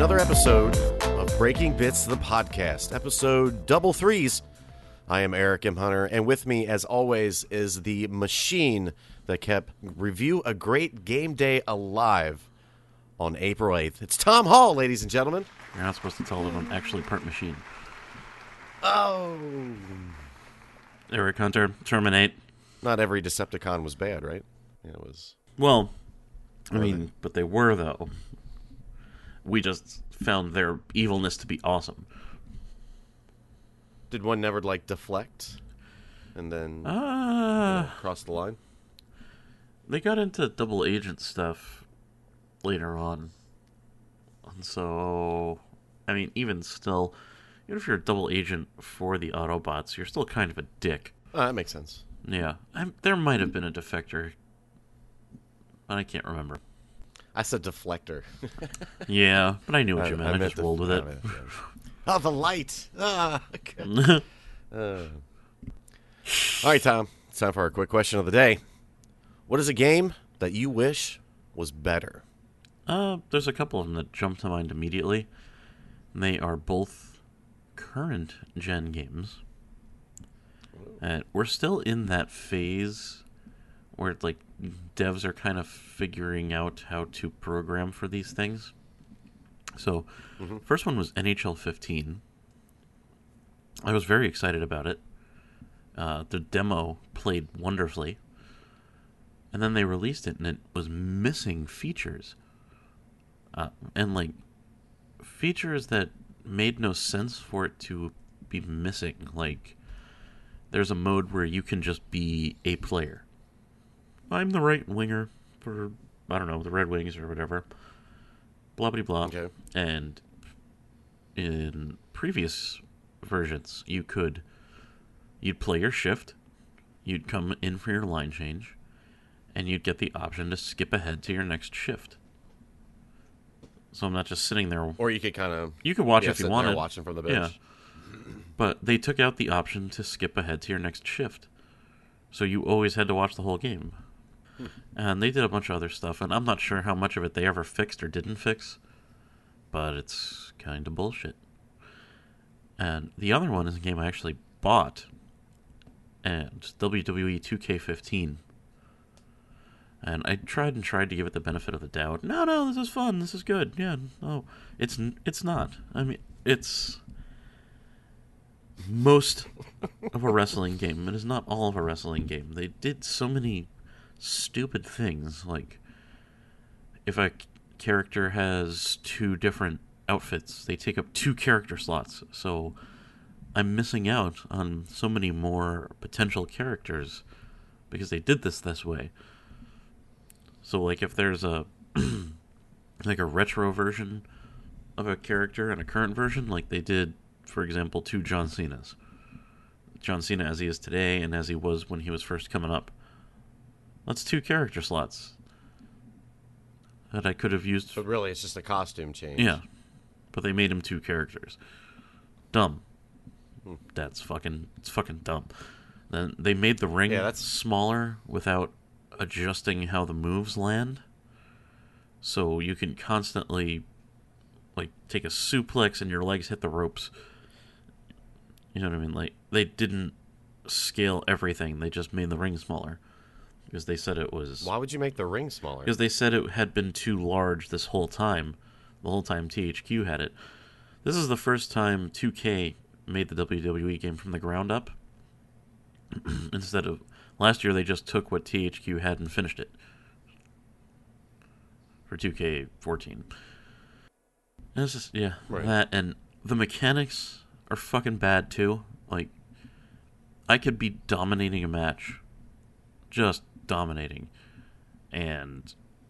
another episode of Breaking Bits, the podcast, episode double threes. I am Eric M. Hunter, and with me, as always, is the machine that kept Review a Great Game Day alive on April 8th. It's Tom Hall, ladies and gentlemen. You're not supposed to tell that I'm actually part machine. Oh. Eric Hunter, Terminate. Not every Decepticon was bad, right? Yeah, it was. Well, I mean, but they were, though. We just found their evilness to be awesome. Did one never, deflect? And then cross the line? They got into double agent stuff later on. And so, I mean, even still, even if you're a double agent for the Autobots, you're still kind of a dick. That makes sense. Yeah. There might have been a defector, but I can't remember. I said deflector. Yeah, but I knew what you meant. I just rolled with it. Oh, the light. All right, Tom. It's time for our quick question of the day. What is a game that you wish was better? There's a couple of them that jump to mind immediately. They are both current gen games. And we're still in that phase where devs are kind of figuring out how to program for these things. So, First one was NHL 15. I was very excited about it. The demo played wonderfully. And then they released it, and it was missing features. Features that made no sense for it to be missing. There's a mode where you can just be a player. I'm the right winger for, I don't know, the Red Wings or whatever. Blah, blah, blah. Okay. And in previous versions, you'd play your shift, you'd come in for your line change, and you'd get the option to skip ahead to your next shift. So I'm not just sitting there. Or you could kind of... You could watch if you wanted. Watching from the bench. Yeah. But they took out the option to skip ahead to your next shift. So you always had to watch the whole game. And they did a bunch of other stuff, and I'm not sure how much of it they ever fixed or didn't fix. But it's kind of bullshit. And the other one is a game I actually bought. And it's WWE 2K15. And I tried to give it the benefit of the doubt. No, this is fun. This is good. Yeah, no, it's not. I mean, it's most of a wrestling game. It is not all of a wrestling game. They did so many stupid things. Like, if a character has two different outfits, they take up 2 character slots. So I'm missing out on so many more potential characters because they did this way. So, if there's a a retro version of a character and a current version, like they did, for example, 2 John Cenas. John Cena as he is today and as he was when he was first coming up. That's 2 character slots that I could have used. But really, it's just a costume change. Yeah, but they made him 2 characters. Dumb. It's fucking dumb. Then they made the ring smaller without adjusting how the moves land, so you can constantly take a suplex and your legs hit the ropes. You know what I mean? They didn't scale everything. They just made the ring smaller because they said it was... Why would you make the ring smaller? Because they said it had been too large this whole time. The whole time THQ had it. This is the first time 2K made the WWE game from the ground up. Instead of... Last year, they just took what THQ had and finished it for 2K14. And it's just, right. That, and the mechanics are fucking bad, too. I could be dominating a match, just dominating, and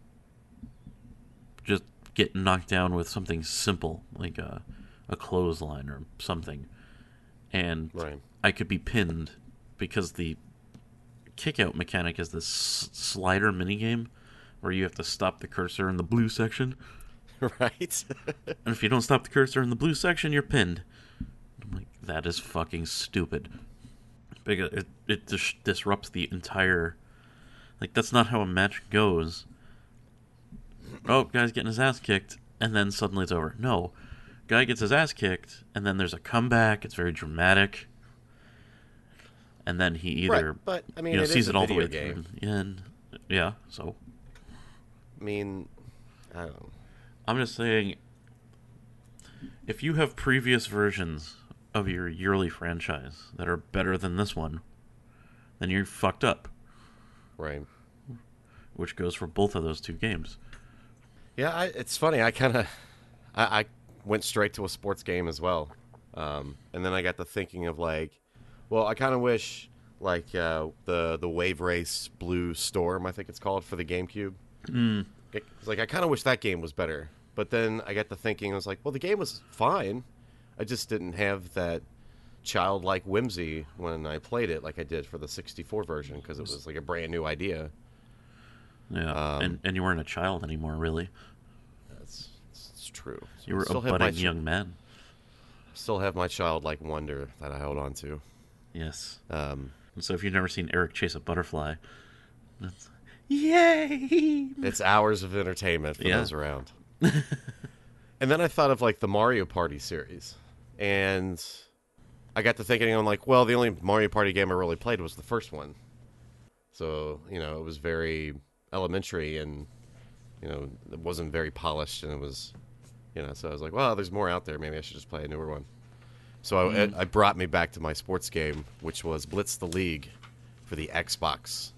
just get knocked down with something simple, like a clothesline or something. And right. I could be pinned because the kick-out mechanic is this slider minigame where you have to stop the cursor in the blue section. Right. And if you don't stop the cursor in the blue section, you're pinned. I'm like, that is fucking stupid. Because it disrupts the entire... that's not how a match goes. Oh, guy's getting his ass kicked. and then suddenly it's over. No, guy gets his ass kicked, and then there's a comeback. It's very dramatic, and then he either Right, but I mean, it sees is a it all the video way game. through, and yeah. So I mean, I don't know. I'm just saying, if you have previous versions of your yearly franchise that are better than this one, then you're fucked up. Right. Which goes for both of those two games. Yeah, it's funny. I went straight to a sports game as well, and then I got to thinking of like, well, I kind of wish like the Wave Race Blue Storm, I think it's called, for the GameCube. It's like I kind of wish that game was better. But then I got to thinking, I was like, well, the game was fine. I just didn't have that childlike whimsy when I played it like I did for the 64 version, because it was like a brand new idea. Yeah, and you weren't a child anymore, really. It's true. So You were still a have budding young man. Still have my childlike wonder that I held on to. Yes. Um, And so if you've never seen Eric chase a butterfly, that's... Yay! It's hours of entertainment for Yeah. those around. And then I thought of like the Mario Party series, and I got to thinking, I'm like, well, the only Mario Party game I really played was the first one. So, it was very elementary, and, it wasn't very polished, and it was, so I was like, well, there's more out there. Maybe I should just play a newer one. So I brought me back to my sports game, which was Blitz the League for the Xbox.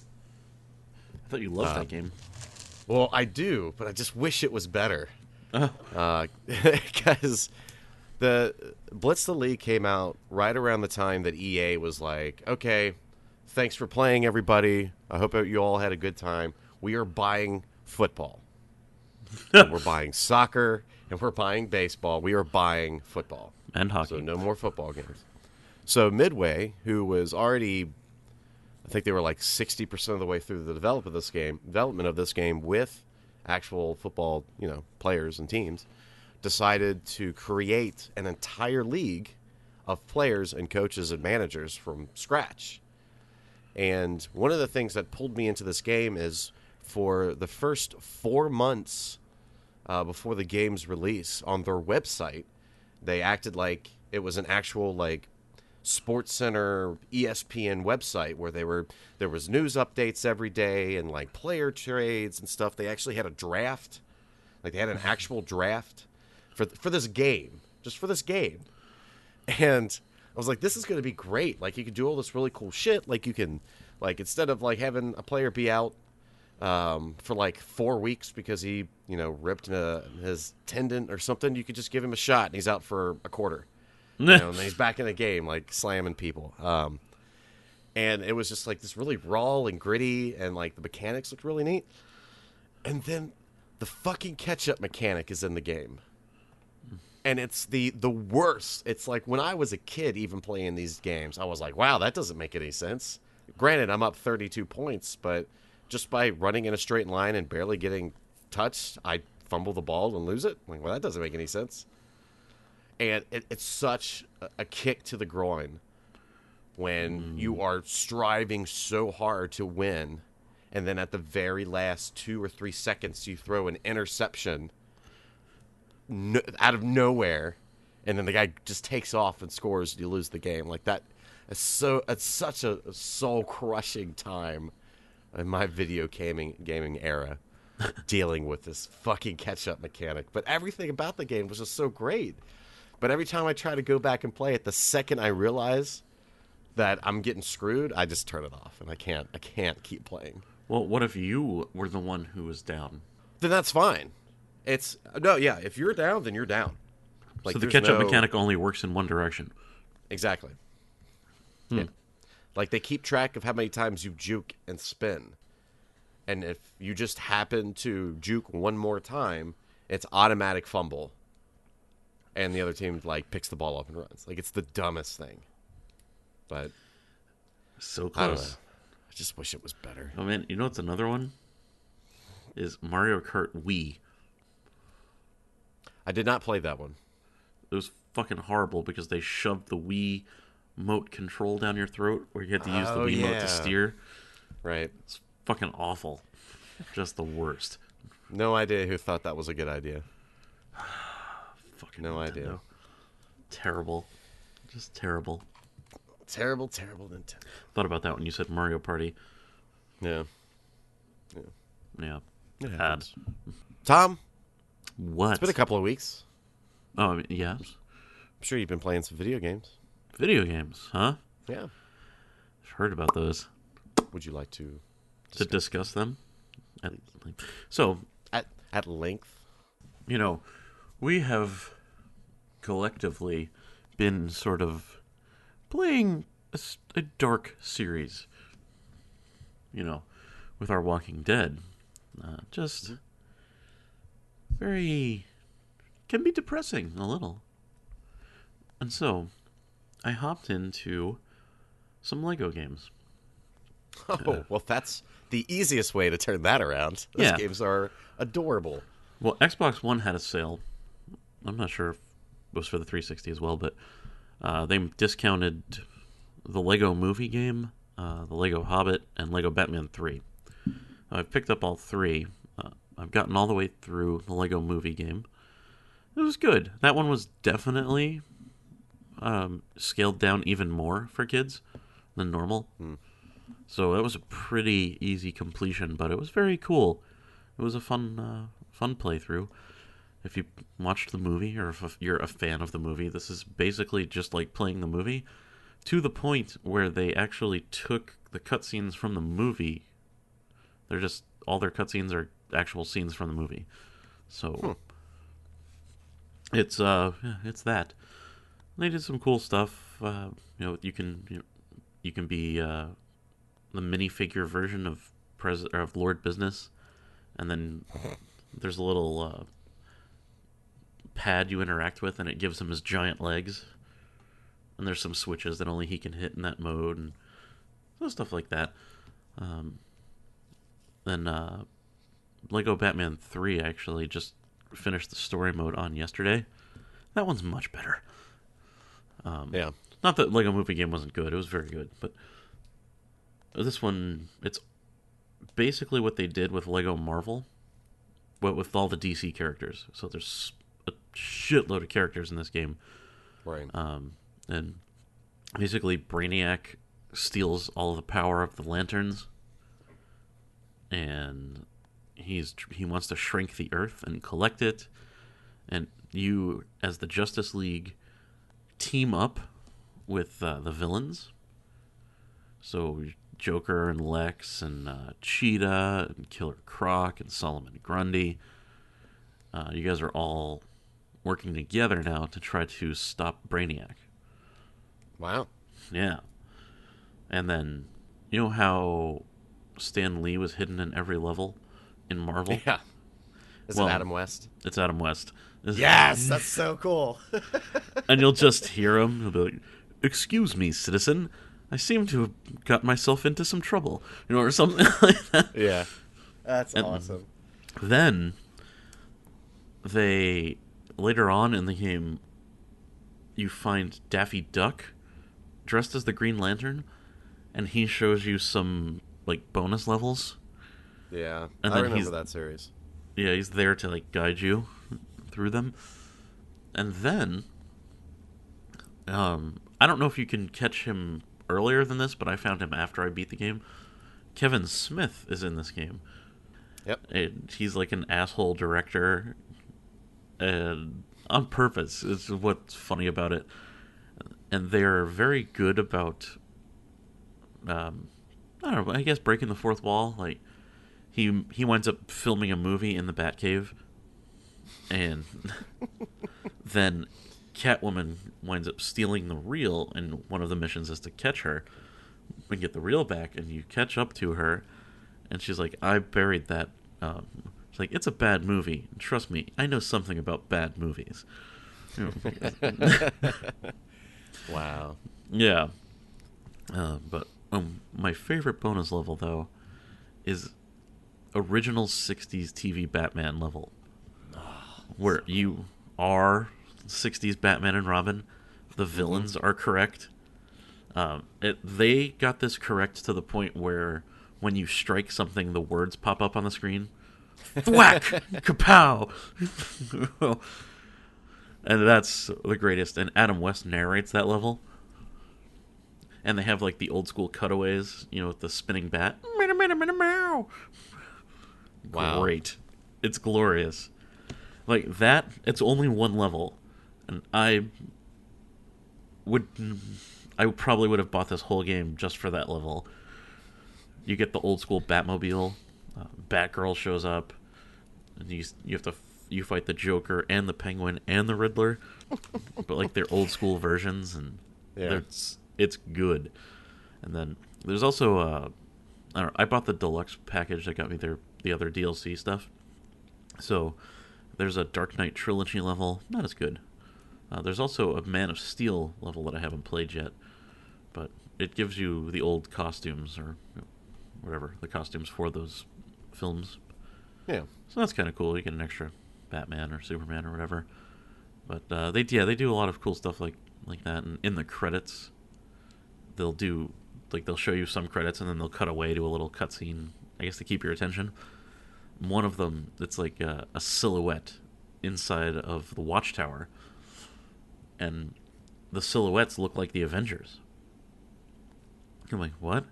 I thought you loved that game. Well, I do, but I just wish it was better. Oh. Because the Blitz the League came out right around the time that EA was like, okay, thanks for playing, everybody. I hope you all had a good time. We are buying football. And we're buying soccer, and we're buying baseball. We are buying football. And hockey. So no more football games. So Midway, who was already, I think they were like 60% of the way through the development of this game with actual football, players and teams, decided to create an entire league of players and coaches and managers from scratch. And one of the things that pulled me into this game is for the first 4 months before the game's release on their website, they acted like it was an actual like Sports Center, ESPN website where there was news updates every day and like player trades and stuff. They actually had a draft, like they had an actual draft for this game, just for this game. And I was like, this is going to be great. Like you can do all this really cool shit. Like you can, like instead of like having a player be out for like 4 weeks because he ripped his tendon or something, you could just give him a shot and he's out for a quarter. And then he's back in the game, like slamming people. And it was just like this really raw and gritty, and like the mechanics looked really neat. And then the fucking catch-up mechanic is in the game. And it's the worst. It's like when I was a kid even playing these games, I was like, wow, that doesn't make any sense. Granted, I'm up 32 points, but just by running in a straight line and barely getting touched, I fumble the ball and lose it. I'm like, well, that doesn't make any sense. And it's such a kick to the groin when you are striving so hard to win, and then at the very last 2 or 3 seconds, you throw an interception out of nowhere, and then the guy just takes off and scores, and you lose the game. Like that, it's such a soul-crushing time in my video gaming era, dealing with this fucking catch-up mechanic. But everything about the game was just so great. But every time I try to go back and play it, the second I realize that I'm getting screwed, I just turn it off, and I can't keep playing. Well, what if you were the one who was down? Then that's fine. If you're down, then you're down. Like, so the catch-up mechanic only works in one direction. Exactly. Yeah. Like, they keep track of how many times you juke and spin. And if you just happen to juke one more time, it's automatic fumble. And the other team, like, picks the ball up and runs. Like, it's the dumbest thing. But So I don't know. close. I just wish it was better. Oh, man, you know what's another one? Is Mario Kart Wii. I did not play that one. It was fucking horrible because they shoved the Wii mote control down your throat where you had to use the Wii mote to steer. Right. It's fucking awful. Just the worst. No idea who thought that was a good idea. Fucking No Nintendo. idea. Terrible. Just terrible. Terrible Nintendo. Thought about that when you said Mario Party. Yeah. Yeah. It Bad. happens. Tom, What? it's been a couple of weeks. Oh, yes. I'm sure you've been playing some video games. Video games, huh? Yeah. I've heard about those. Would you like to Discuss them? So, at length? you know, we have collectively been sort of playing a dark series, with our Walking Dead. Just very, can be depressing a little. And so, I hopped into some Lego games. Oh, well, that's the easiest way to turn that around. Those Yeah. games are adorable. Well, Xbox One had a sale. I'm not sure if it was for the 360 as well, but they discounted the Lego Movie game, the Lego Hobbit, and Lego Batman 3. I've picked up all three. I've gotten all the way through the Lego Movie game. It was good. That one was definitely scaled down even more for kids than normal. So that was a pretty easy completion, but it was very cool. It was a fun playthrough. If you watched the movie, or if you're a fan of the movie, this is basically just like playing the movie, to the point where they actually took the cutscenes from the movie. They're just, all their cutscenes are actual scenes from the movie. So it's that. They did some cool stuff. You can be the minifigure version of of Lord Business, and then there's a little pad you interact with, and it gives him his giant legs. And there's some switches that only he can hit in that mode, and stuff like that. Then Lego Batman 3 actually just finished the story mode on yesterday. That one's much better. Yeah. Not that Lego Movie game wasn't good; it was very good. But this one, it's basically what they did with Lego Marvel, but with all the DC characters. So there's a shitload of characters in this game. Right. And basically Brainiac steals all of the power of the lanterns, and he wants to shrink the Earth and collect it. And you, as the Justice League, team up with the villains. So Joker and Lex and Cheetah and Killer Croc and Solomon Grundy. You guys are all working together now to try to stop Brainiac. Wow. Yeah. And then, you know how Stan Lee was hidden in every level in Marvel? Yeah. Is Well, it Adam West? It's Adam West. Yes, that's so cool. And you'll just hear him. He'll be like, "Excuse me, citizen. I seem to have got myself into some trouble." Or something like that. Yeah. That's awesome. Then, later on in the game, you find Daffy Duck dressed as the Green Lantern, and he shows you some, bonus levels. Yeah. And I then remember that series. Yeah, he's there to, guide you through them. And then, I don't know if you can catch him earlier than this, but I found him after I beat the game. Kevin Smith is in this game. Yep. And he's like an asshole director, and on purpose is what's funny about it. And they're very good about, I don't know, I guess breaking the fourth wall. He winds up filming a movie in the Batcave, and then Catwoman winds up stealing the reel, and one of the missions is to catch her and get the reel back, and you catch up to her, and she's like, "I buried that." She's like, "It's a bad movie. Trust me, I know something about bad movies." Wow. Yeah. But my favorite bonus level, though, is original 60s TV Batman level. Where you are 60s Batman and Robin. The villains are correct. They got this correct to the point where when you strike something, the words pop up on the screen. Thwack! Kapow! And that's the greatest. And Adam West narrates that level. And they have like the old school cutaways, with the spinning bat. Wow. Great. It's glorious. Like that, it's only one level. And I probably would have bought this whole game just for that level. You get the old school Batmobile. Batgirl shows up. And you fight the Joker and the Penguin and the Riddler. But like they're old school versions, and it's good. And then there's also I bought the deluxe package that got me the other DLC stuff. So there's a Dark Knight Trilogy level, not as good. There's also a Man of Steel level that I haven't played yet, but it gives you the old costumes or whatever, the costumes for those films. Yeah. So that's kind of cool. You get an extra Batman or Superman or whatever. But they do a lot of cool stuff like that. And in the credits, they'll show you some credits and then they'll cut away to a little cutscene, I guess, to keep your attention. One of them, it's like a silhouette inside of the Watchtower, and the silhouettes look like the Avengers. I'm like, what?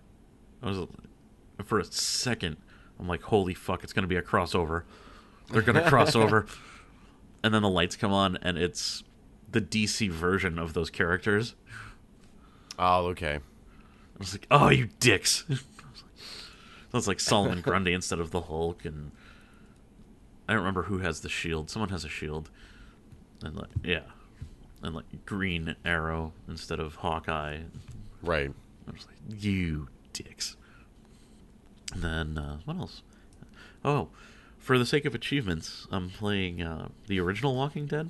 For a second, I'm like, holy fuck, it's going to be a crossover. They're going to cross over. And then the lights come on, and it's the DC version of those characters. Oh, okay. I was like, oh, you dicks. That's like Solomon Grundy instead of the Hulk, and I don't remember who has the shield. Someone has a shield. And like Green Arrow instead of Hawkeye. Right. I was like, you dicks. And then, what else? Oh, for the sake of achievements, I'm playing the original Walking Dead.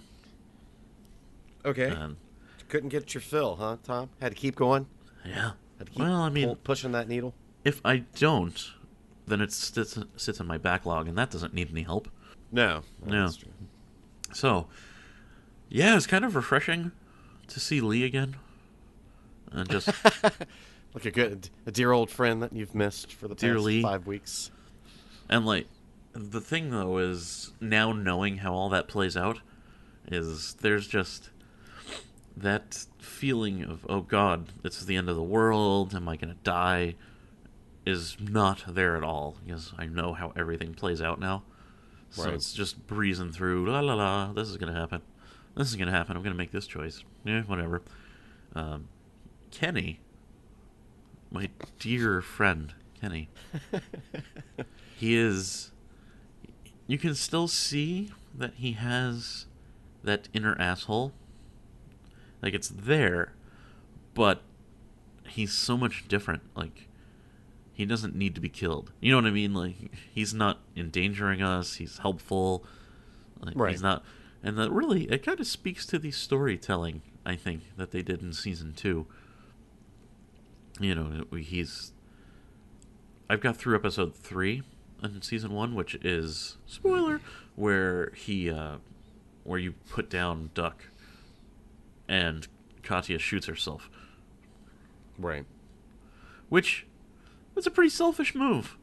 Okay. And, couldn't get your fill, huh, Tom? Had to keep going? yeah. Had to keep Well, I mean, pushing that needle? if I don't, then it sits in my backlog, and that doesn't need any help. No. No. That's true. So, yeah, it's kind of refreshing to see Lee again. And just, Like a dear old friend that you've missed for the Dear past Lee. 5 weeks. and like, the thing though is, now knowing how all that plays out, is there's just that feeling of, oh god, it's the end of the world, am I gonna die, is not there at all, because I know how everything plays out now. So Right. it's just breezing through, la la la, this is gonna happen, I'm gonna make this choice, whatever. Kenny, my dear friend Kenny, you can still see that he has that inner asshole. Like, it's there, but he's so much different. Like, he doesn't need to be killed. You know what I mean? Like, he's not endangering us. He's helpful. Like, Right. He's not. And that really, it kind of speaks to the storytelling, I think, that they did in season 2. I've got through episode 3 in season 1, which is, spoiler, where where you put down Duck and Katya shoots herself. Right. Which was a pretty selfish move.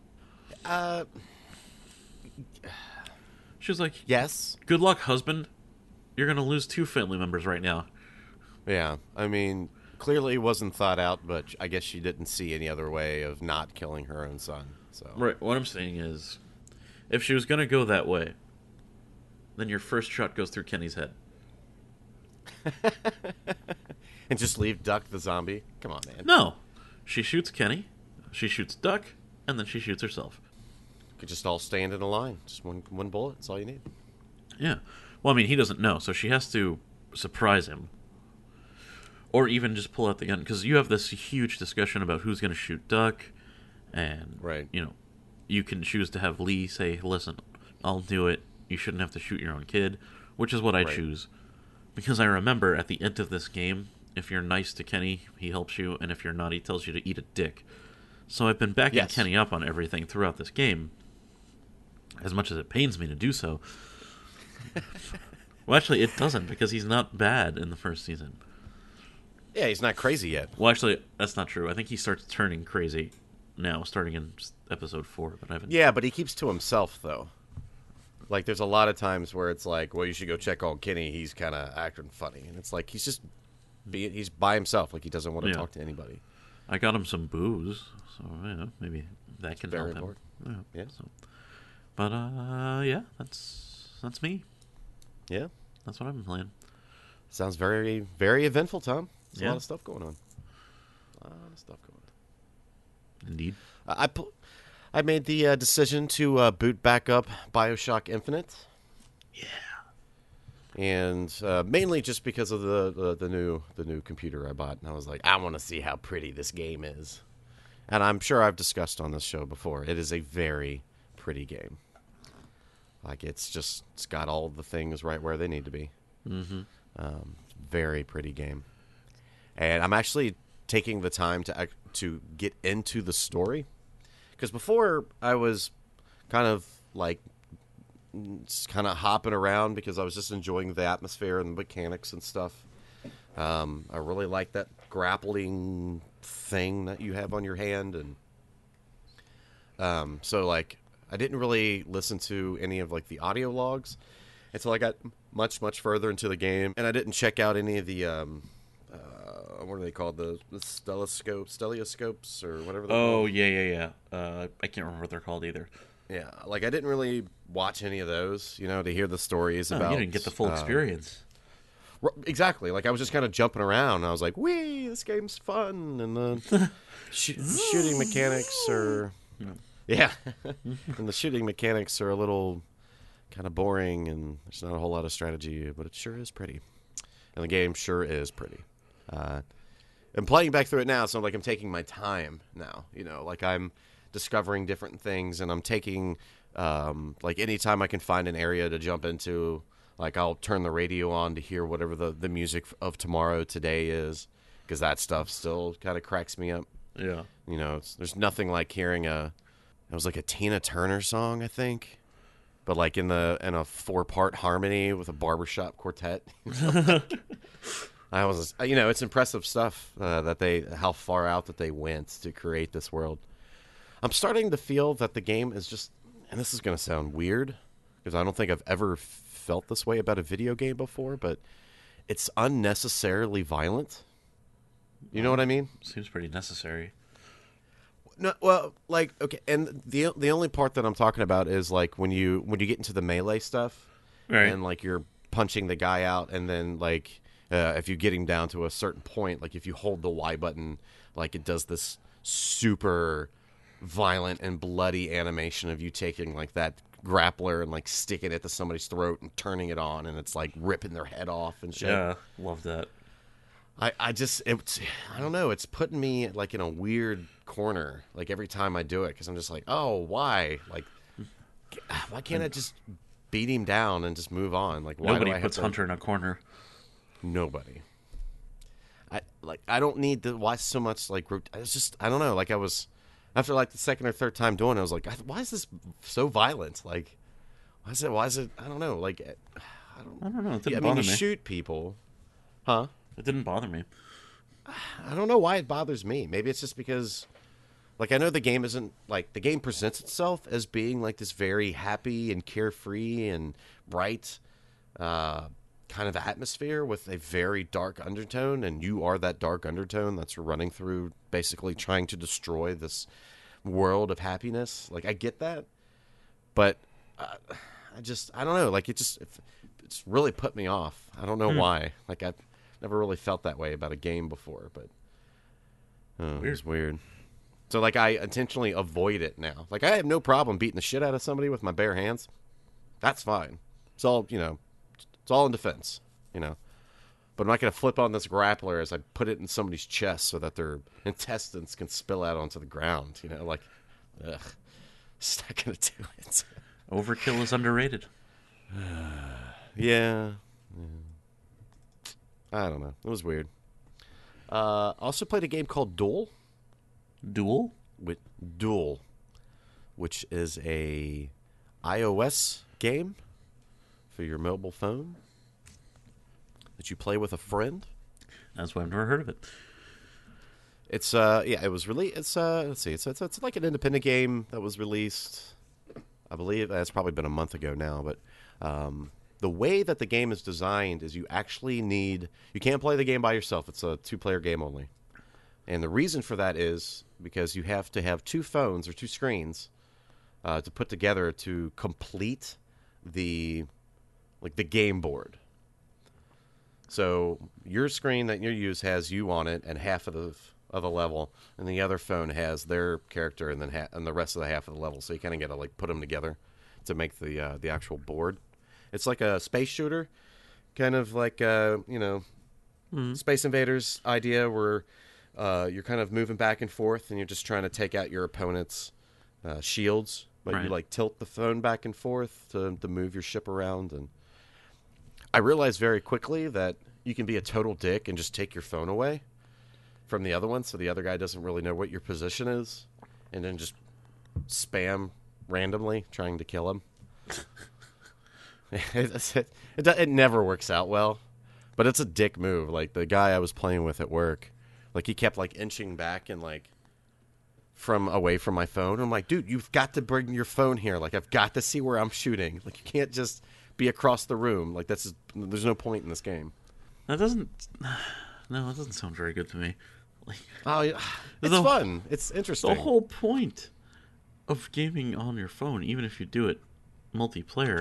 She was like, Yes. good luck, husband. You're going to lose 2 family members right now. Yeah. I mean, clearly it wasn't thought out, but I guess she didn't see any other way of not killing her own son. So. Right, what I'm saying is, if she was going to go that way, then your first shot goes through Kenny's head. And just leave Duck the zombie? Come on, man. No. She shoots Kenny, she shoots Duck, and then she shoots herself. Could just all stand in a line. Just one bullet. That's all you need. Yeah. Well, I mean, he doesn't know, so she has to surprise him. Or even just pull out the gun, because you have this huge discussion about who's going to shoot Duck, and, Right. You can choose to have Lee say, listen, I'll do it, you shouldn't have to shoot your own kid, which is what I Right. choose. Because I remember at the end of this game, if you're nice to Kenny, he helps you, and if you're not, he tells you to eat a dick. So I've been backing Yes. Kenny up on everything throughout this game, as much as it pains me to do so. Well, actually, it doesn't, because he's not bad in the first season. Yeah, he's not crazy yet. Well, actually, that's not true. I think he starts turning crazy now, starting in episode 4, but I haven't... Yeah, but he keeps to himself, though. Like, there's a lot of times where it's like, well, you should go check on Kenny. He's kind of acting funny, and it's like he's by himself. Like, he doesn't want to talk to anybody. I got him some booze, so maybe that can Very help him. important. Yeah. So. But yeah, that's me. Yeah. That's what I've been playing. Sounds very, very eventful, Tom. There's a Yeah. lot of stuff going on. Indeed. I made the decision to boot back up BioShock Infinite. Yeah. And mainly just because of the new computer I bought, and I was like, I want to see how pretty this game is. And I'm sure I've discussed on this show before. It is a very pretty game. Like, it's got all the things right where they need to be. Mm-hmm. Very pretty game. And I'm actually taking the time to get into the story, because before I was kind of hopping around because I was just enjoying the atmosphere and the mechanics and stuff. I really like that grappling thing that you have on your hand, and so like I didn't really listen to any of like the audio logs until I got much further into the game, and I didn't check out any of the what are they called, the stellioscopes or whatever they're Oh called. yeah. I can't remember what they're called either. Yeah, like I didn't really watch any of those, to hear the stories about. You didn't get the full experience. Exactly. Like I was just kind of jumping around. And I was like, "Wee, this game's fun," and the shooting mechanics are, yeah, and the shooting mechanics are a little kind of boring, and there's not a whole lot of strategy, but it sure is pretty, and the game sure is pretty. I'm playing back through it now, so like I'm taking my time now. Like I'm discovering different things, and I'm taking like anytime I can find an area to jump into, like I'll turn the radio on to hear whatever the music of tomorrow today is, because that stuff still kind of cracks me up. Yeah. There's nothing like hearing it was like a Tina Turner song, I think, but like in a 4-part harmony with a barbershop quartet. It's impressive stuff how far out that they went to create this world. I'm starting to feel that the game is just, and this is going to sound weird because I don't think I've ever felt this way about a video game before, but it's unnecessarily violent. You know what I mean? Seems pretty necessary. No, well, like, okay, and the only part that I'm talking about is like when you get into the melee stuff, Right. and like you're punching the guy out, and then like if you get him down to a certain point, like if you hold the Y button, like it does this super violent and bloody animation of you taking like that grappler and like sticking it to somebody's throat and turning it on, and it's like ripping their head off and shit. Yeah, love that. I don't know, it's putting me like in a weird corner like every time I do it, because I'm just like, oh, why can't I just beat him down and just move on? Like, why Nobody do I puts have to... Hunter in a corner. Nobody. I don't need to watch so much like it's just, I don't know, like I was after like the second or third time doing it, I was like, why is this so violent? Like why is it I don't know, like I don't know. It didn't you bother me. shoot people, huh? It didn't bother me. I don't know why it bothers me. Maybe it's just because, like, I know the game isn't, like, the game presents itself as being, like, this very happy and carefree and bright kind of atmosphere with a very dark undertone, and you are that dark undertone that's running through, basically trying to destroy this world of happiness. Like, I get that, but I don't know. Like, it's really put me off. I don't know why. Like, I never really felt that way about a game before, but it's weird. So, like, I intentionally avoid it now. Like, I have no problem beating the shit out of somebody with my bare hands. That's fine. It's all, it's all in defense, But I'm not going to flip on this grappler as I put it in somebody's chest so that their intestines can spill out onto the ground, Like, ugh. Just not going to do it. Overkill is underrated. Yeah. I don't know. It was weird. Also played a game called Duel. Duel? Duel, which is a iOS game for your mobile phone that you play with a friend. That's why I've never heard of it. It's it was really, it's let's see, it's like an independent game that was released I believe that's probably been a month ago now, but the way that the game is designed is you can't play the game by yourself. It's a 2-player game only. And the reason for that is because you have to have 2 phones or 2 screens to put together to complete the game board. So your screen that you use has you on it and half of the level, and the other phone has their character and then and the rest of the half of the level. So you kind of got to put them together to make the actual board. It's like a space shooter, kind of like Space Invaders idea where you're kind of moving back and forth and you're just trying to take out your opponent's shields, but Right. you tilt the phone back and forth to move your ship around. And I realized very quickly that you can be a total dick and just take your phone away from the other one, so the other guy doesn't really know what your position is, and then just spam randomly trying to kill him. It never works out well, but it's a dick move. Like the guy I was playing with at work, he kept inching back and from away from my phone. I'm like, dude, you've got to bring your phone here. I've got to see where I'm shooting. You can't just be across the room. There's no point in this game. That doesn't. No, that doesn't sound very good to me. Oh, yeah. It's fun. It's interesting. The whole point of gaming on your phone, even if you do it multiplayer,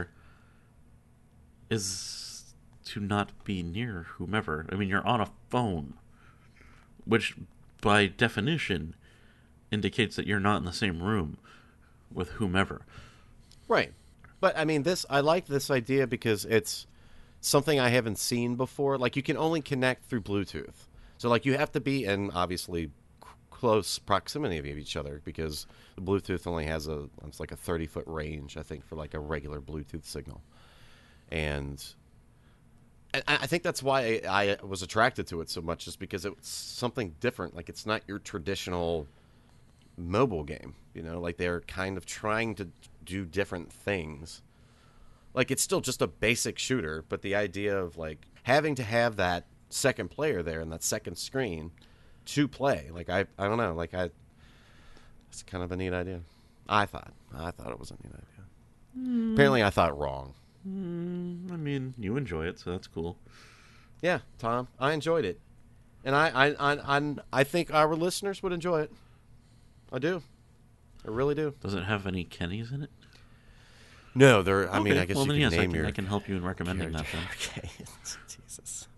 is to not be near whomever. I mean, you're on a phone, which by definition indicates that you're not in the same room with whomever. Right. But I mean, I like this idea because it's something I haven't seen before. You can only connect through Bluetooth. So you have to be in obviously close proximity of each other because the Bluetooth only has it's like a 30-foot range, I think, for a regular Bluetooth signal. And I think that's why I was attracted to it so much, is because it's something different. It's not your traditional mobile game, they're kind of trying to do different things. It's still just a basic shooter, but the idea of having to have that second player there and that second screen to play, I don't know, it's kind of a neat idea. I thought it was a neat idea. Apparently I thought wrong. I mean, you enjoy it, so that's cool. Yeah, Tom, I enjoyed it, and I think our listeners would enjoy it. I do. I really do. Does it have any Kennys in it? No, there. I mean, I guess well, you then, can yes, name your. I can help you in recommending that. Then. Okay, Jesus.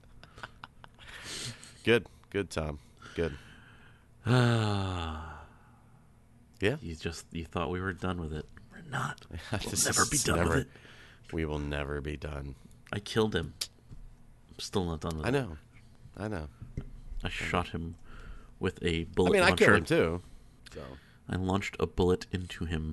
Good, Tom. Good. Yeah. You thought we were done with it. We're not. We'll This never is be done with it. We will never be done. I killed him. I'm still not done with it. I know. I shot him with a bullet I mean, launcher. I killed him too. So. I launched a bullet into him.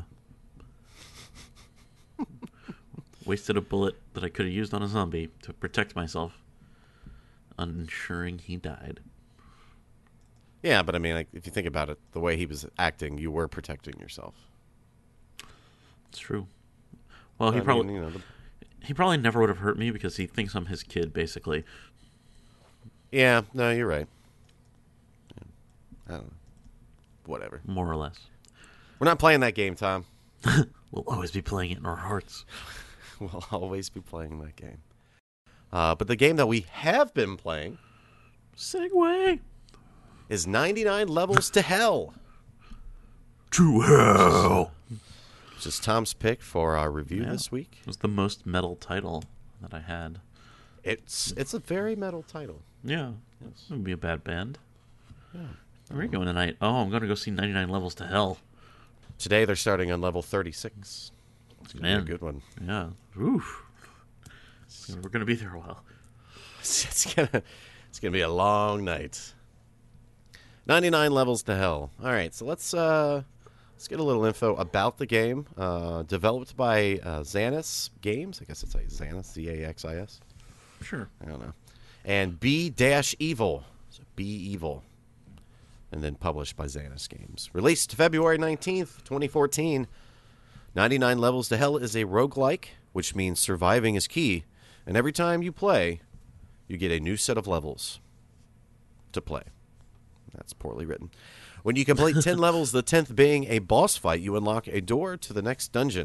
Wasted a bullet that I could have used on a zombie to protect myself, ensuring he died. Yeah, but I mean, if you think about it, the way he was acting, you were protecting yourself. It's true. Well, he probably never would have hurt me because he thinks I'm his kid, basically. Yeah, no, you're right. Yeah. I don't know. Whatever. More or less. We're not playing that game, Tom. We'll always be playing it in our hearts. We'll always be playing that game. But the game that we have been playing... Segway! ...is 99 Levels to Hell. To hell! Which is Tom's pick for our review this week. It was the most metal title that I had. It's a very metal title. Yeah. Yes. It would be a bad band. Yeah. Where are you going tonight? Oh, I'm going to go see 99 Levels to Hell. Today they're starting on level 36. It's going to be a good one. Yeah. Oof. We're going to be there a while. It's gonna be a long night. 99 Levels to Hell. All right, so let's get a little info about the game. Developed by Xanis Games. I guess it's like Xanis, Z-A-X-I-S. Sure. I don't know. And B-Evil. So B-Evil. And then published by Xanis Games. Released February 19th, 2014. 99 Levels to Hell is a roguelike, which means surviving is key. And every time you play, you get a new set of levels to play. That's poorly written. When you complete 10 levels, the 10th being a boss fight, you unlock a door to the next dungeon.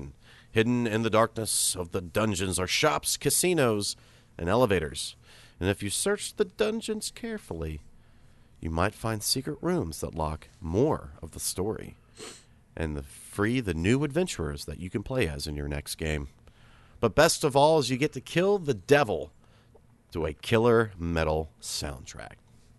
Hidden in the darkness of the dungeons are shops, casinos, and elevators. And if you search the dungeons carefully, you might find secret rooms that lock more of the story and free the new adventurers that you can play as in your next game. But best of all is you get to kill the devil to a killer metal soundtrack.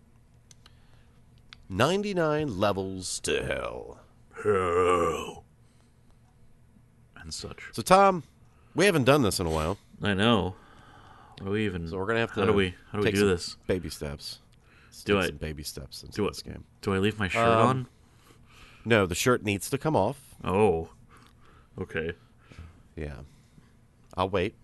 99 levels to hell. Hell. And such. So, Tom, we haven't done this in a while. I know. What do we even... So we're going to have to How do we take do some this? baby steps. Do Take I- some baby steps into this game. Do I leave my shirt on? No, the shirt needs to come off. Oh. Okay. Yeah. I'll wait.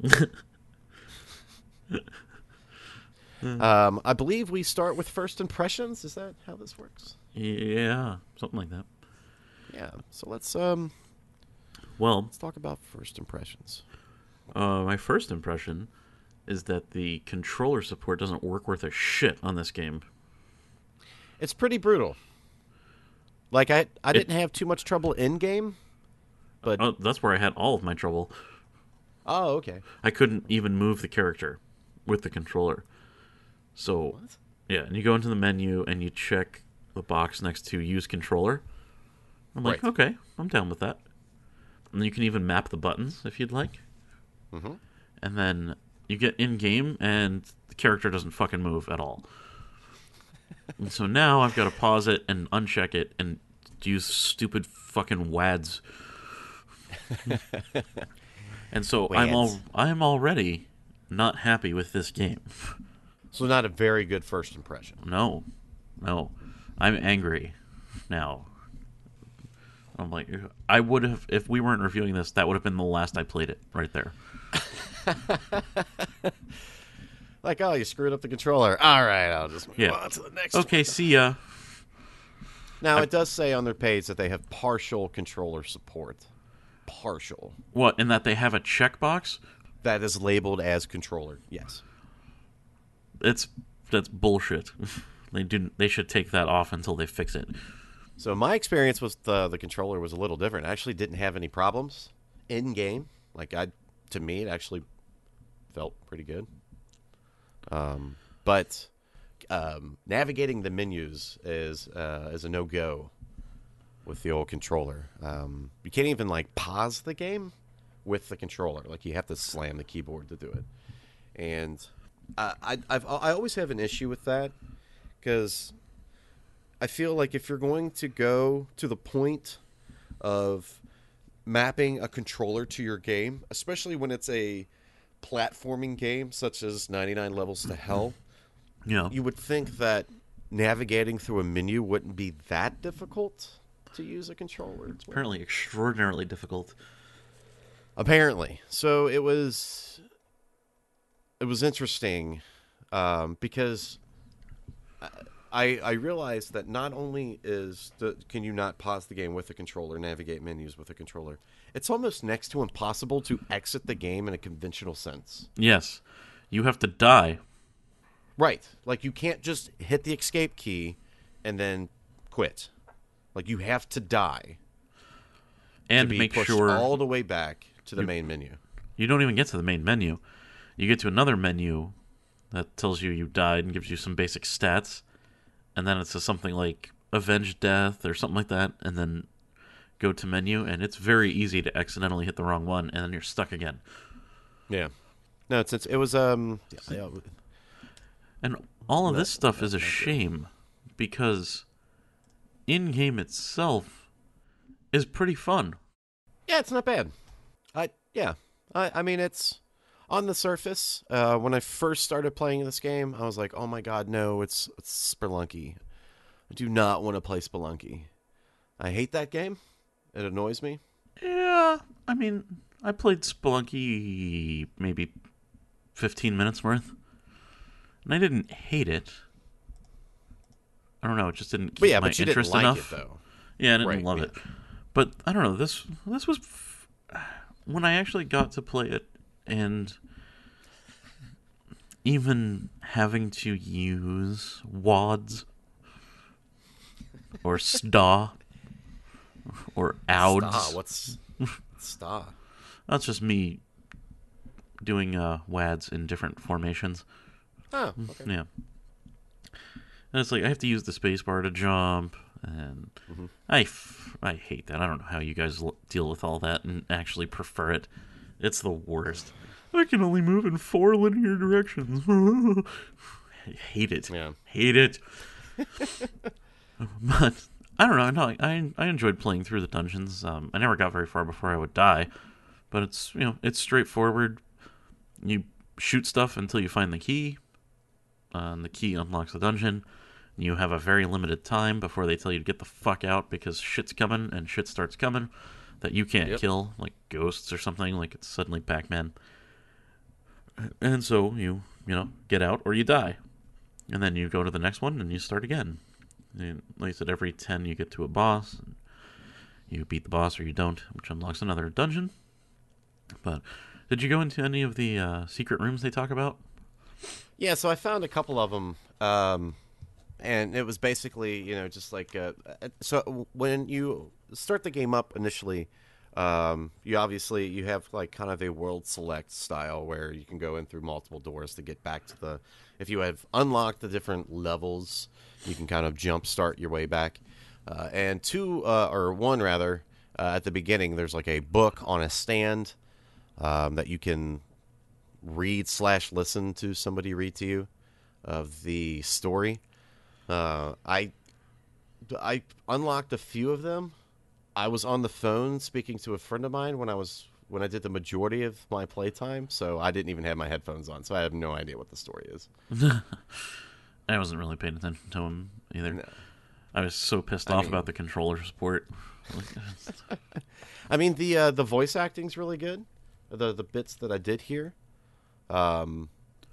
I believe we start with first impressions. Is that how this works? Yeah, something like that. Yeah. So let's Well, talk about first impressions. my first impression is that the controller support doesn't work worth a shit on this game. It's pretty brutal. Like I didn't have too much trouble in game, but That's where I had all of my trouble. oh, okay. I couldn't even move the character with the controller. So, yeah, and you go into the menu and you check the box next to use controller. I'm like, Right. okay, I'm down with that. And you can even map the buttons if you'd like. Mm-hmm. And then you get in game and the character doesn't fucking move at all. And so now I've got to pause it and uncheck it and use stupid fucking WADs. And so WADs. I'm already not happy with this game. So not a very good first impression. No. I'm angry now. I'm like, I would have, if we weren't reviewing this, that would have been the last I played it right there. Like, oh, you screwed up the controller. All right, I'll just move on to the next Okay, one. see ya. Now, it does say on their page that they have partial controller support. Partial. What, in that they have a checkbox? That is labeled as controller. Yes. That's bullshit. They should take that off until they fix it. So my experience with the controller was a little different. I actually didn't have any problems in game. Like to me, it actually felt pretty good. But navigating the menus is a no-go with the old controller. You can't even like pause the game with the controller. Like you have to slam the keyboard to do it. And I always have an issue with that because I feel like if you're going to go to the point of mapping a controller to your game, especially when it's a platforming game such as 99 Levels to Hell, Yeah. you would think that navigating through a menu wouldn't be that difficult to use a controller. It's apparently extraordinarily difficult. Apparently. So it was interesting because I realized that not only can you not pause the game with a controller, navigate menus with a controller, it's almost next to impossible to exit the game in a conventional sense. Yes. You have to die. Right. Like you can't just hit the escape key and then quit. Like you have to die And to be make pushed sure all the way back to the main menu. you don't even get to the main menu. You get to another menu that tells you died and gives you some basic stats. And then it says something like avenge death or something like that. And then go to menu. And it's very easy to accidentally hit the wrong one. And then you're stuck again. Yeah. No, it was yeah, And all of this stuff is a shame. Because in-game itself is pretty fun. yeah, it's not bad. I mean, it's on the surface. When I first started playing this game, I was like, "Oh my god, no! It's Spelunky. I do not want to play Spelunky. I hate that game. It annoys me." Yeah, I mean, I played Spelunky maybe 15 minutes worth. And I didn't hate it. I don't know, it just didn't keep my but you didn't interest like enough. it though. Yeah, I didn't Right, love yeah. it. But I don't know, this was when I actually got to play it and even having to use WADs or STA or OUDs. What's Sta? That's just me doing WADs in different formations. Oh, okay. Yeah. And it's like I have to use the spacebar to jump, and I hate that. I don't know how you guys deal with all that and actually prefer it. It's the worst. I can only move in 4 linear directions. I hate it. Yeah. Hate it. But I don't know. No, I enjoyed playing through the dungeons. I never got very far before I would die, but it's it's straightforward. You shoot stuff until you find the key, and the key unlocks the dungeon. You have a very limited time before they tell you to get the fuck out because shit's coming, and shit starts coming that you can't kill, like ghosts or something. Like it's suddenly Pac-Man, and so you get out or you die, and then you go to the next one and you start again. And like I said, every 10 you get to a boss, and you beat the boss or you don't, which unlocks another dungeon. But did you go into any of the secret rooms they talk about? Yeah, so I found a couple of them, and it was basically, just like so when you start the game up initially, you have like kind of a world select style where you can go in through multiple doors to get back to the. If you have unlocked the different levels, you can kind of jump start your way back. And one rather, at the beginning, there's like a book on a stand that you can read/listen to somebody read to you of the story. I unlocked a few of them. I was on the phone speaking to a friend of mine when I did the majority of my playtime, so I didn't even have my headphones on, so I have no idea what the story is. I wasn't really paying attention to him either. No. I was so pissed off about the controller support. I mean, the voice acting's really good. The bits that I did hear. The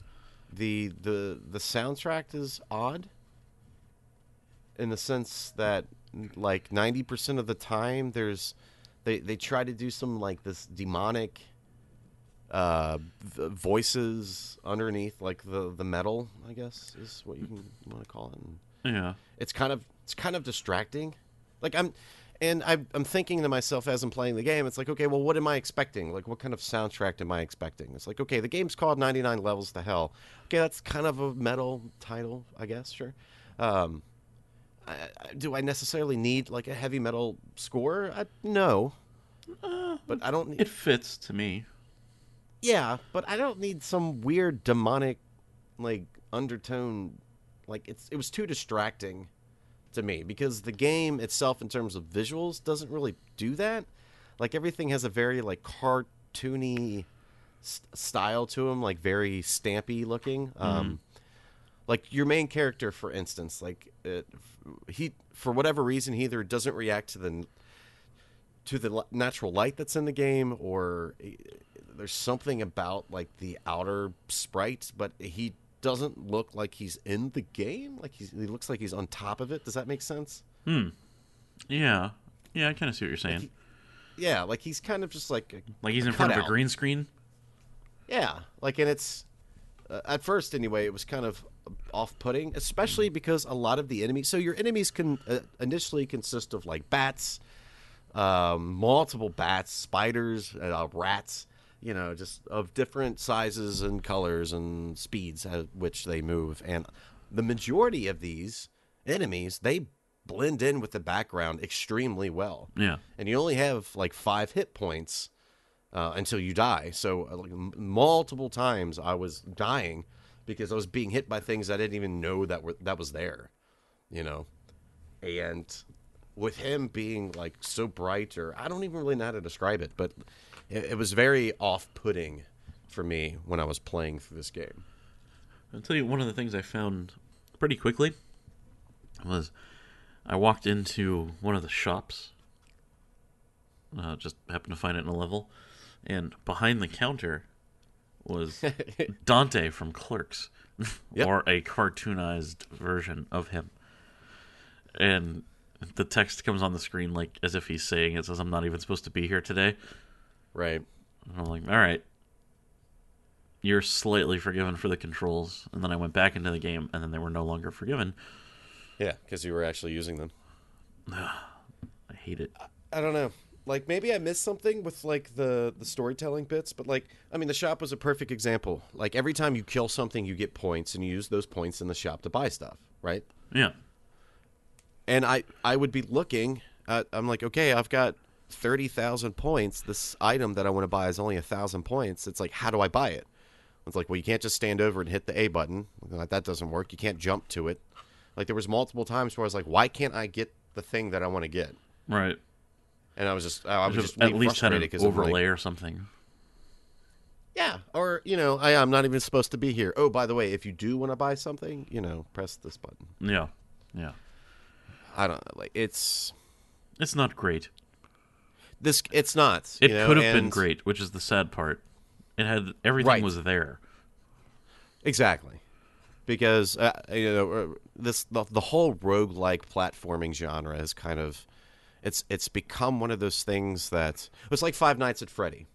soundtrack is odd in the sense that like 90% of the time they try to do some like this demonic voices underneath like the metal, I guess is what you want to call it. And Yeah. it's kind of distracting. Like I'm thinking to myself as I'm playing the game, it's like, okay, well, what am I expecting? Like, what kind of soundtrack am I expecting? It's like, okay, the game's called 99 Levels to Hell. Okay, that's kind of a metal title, I guess, sure. Do I necessarily need, like, a heavy metal score? No. But I don't need... It fits to me. Yeah, but I don't need some weird demonic, like, undertone. Like, it was too distracting to me because the game itself in terms of visuals doesn't really do that. Like everything has a very like cartoony style to them, like very stampy looking. Like your main character, for instance, like he for whatever reason he either doesn't react to the natural light that's in the game, or there's something about like the outer sprite, but he doesn't look like he's in the game. Like he looks like he's on top of it. Does that make sense? Yeah, I kind of see what you're saying. Like he's kind of just like he's in front of a green screen. Yeah, like, and it's at first anyway, it was kind of off-putting, especially because a lot of the enemies. So your enemies can initially consist of like bats, multiple bats, spiders, rats. Just of different sizes and colors and speeds at which they move. And the majority of these enemies, they blend in with the background extremely well. Yeah. And you only have like 5 hit points until you die. So like, multiple times I was dying because I was being hit by things I didn't even know that was there. And with him being like so bright, or I don't even really know how to describe it, but it was very off-putting for me when I was playing through this game. I'll tell you, one of the things I found pretty quickly was I walked into one of the shops, just happened to find it in a level, and behind the counter was Dante from Clerks, Yep. or a cartoonized version of him. And the text comes on the screen like as if he's saying, it says, "I'm not even supposed to be here today." Right. And I'm like, all right, you're slightly forgiven for the controls. And then I went back into the game, and then they were no longer forgiven. Yeah, because you were actually using them. I hate it. I don't know. like maybe I missed something with like the storytelling bits, but like I mean the shop was a perfect example. Like every time you kill something, you get points, and you use those points in the shop to buy stuff, right? Yeah. And I would be looking at, I'm like, okay, I've got 30,000 points. This item that I want to buy is only 1,000 points. It's like, how do I buy it? It's like, well, you can't just stand over and hit the A button. Like, that doesn't work. You can't jump to it. Like there was multiple times where I was like, why can't I get the thing that I want to get? Right. And I was just at least had an because overlay or something. Yeah, or I'm not even supposed to be here. Oh, by the way, if you do want to buy something, press this button. Yeah. Yeah. I don't know. Like it's not great. It's not. It could have been great, which is the sad part. It had everything was there. Exactly, because the whole roguelike platforming genre is kind of it's become one of those things that it's like Five Nights at Freddy.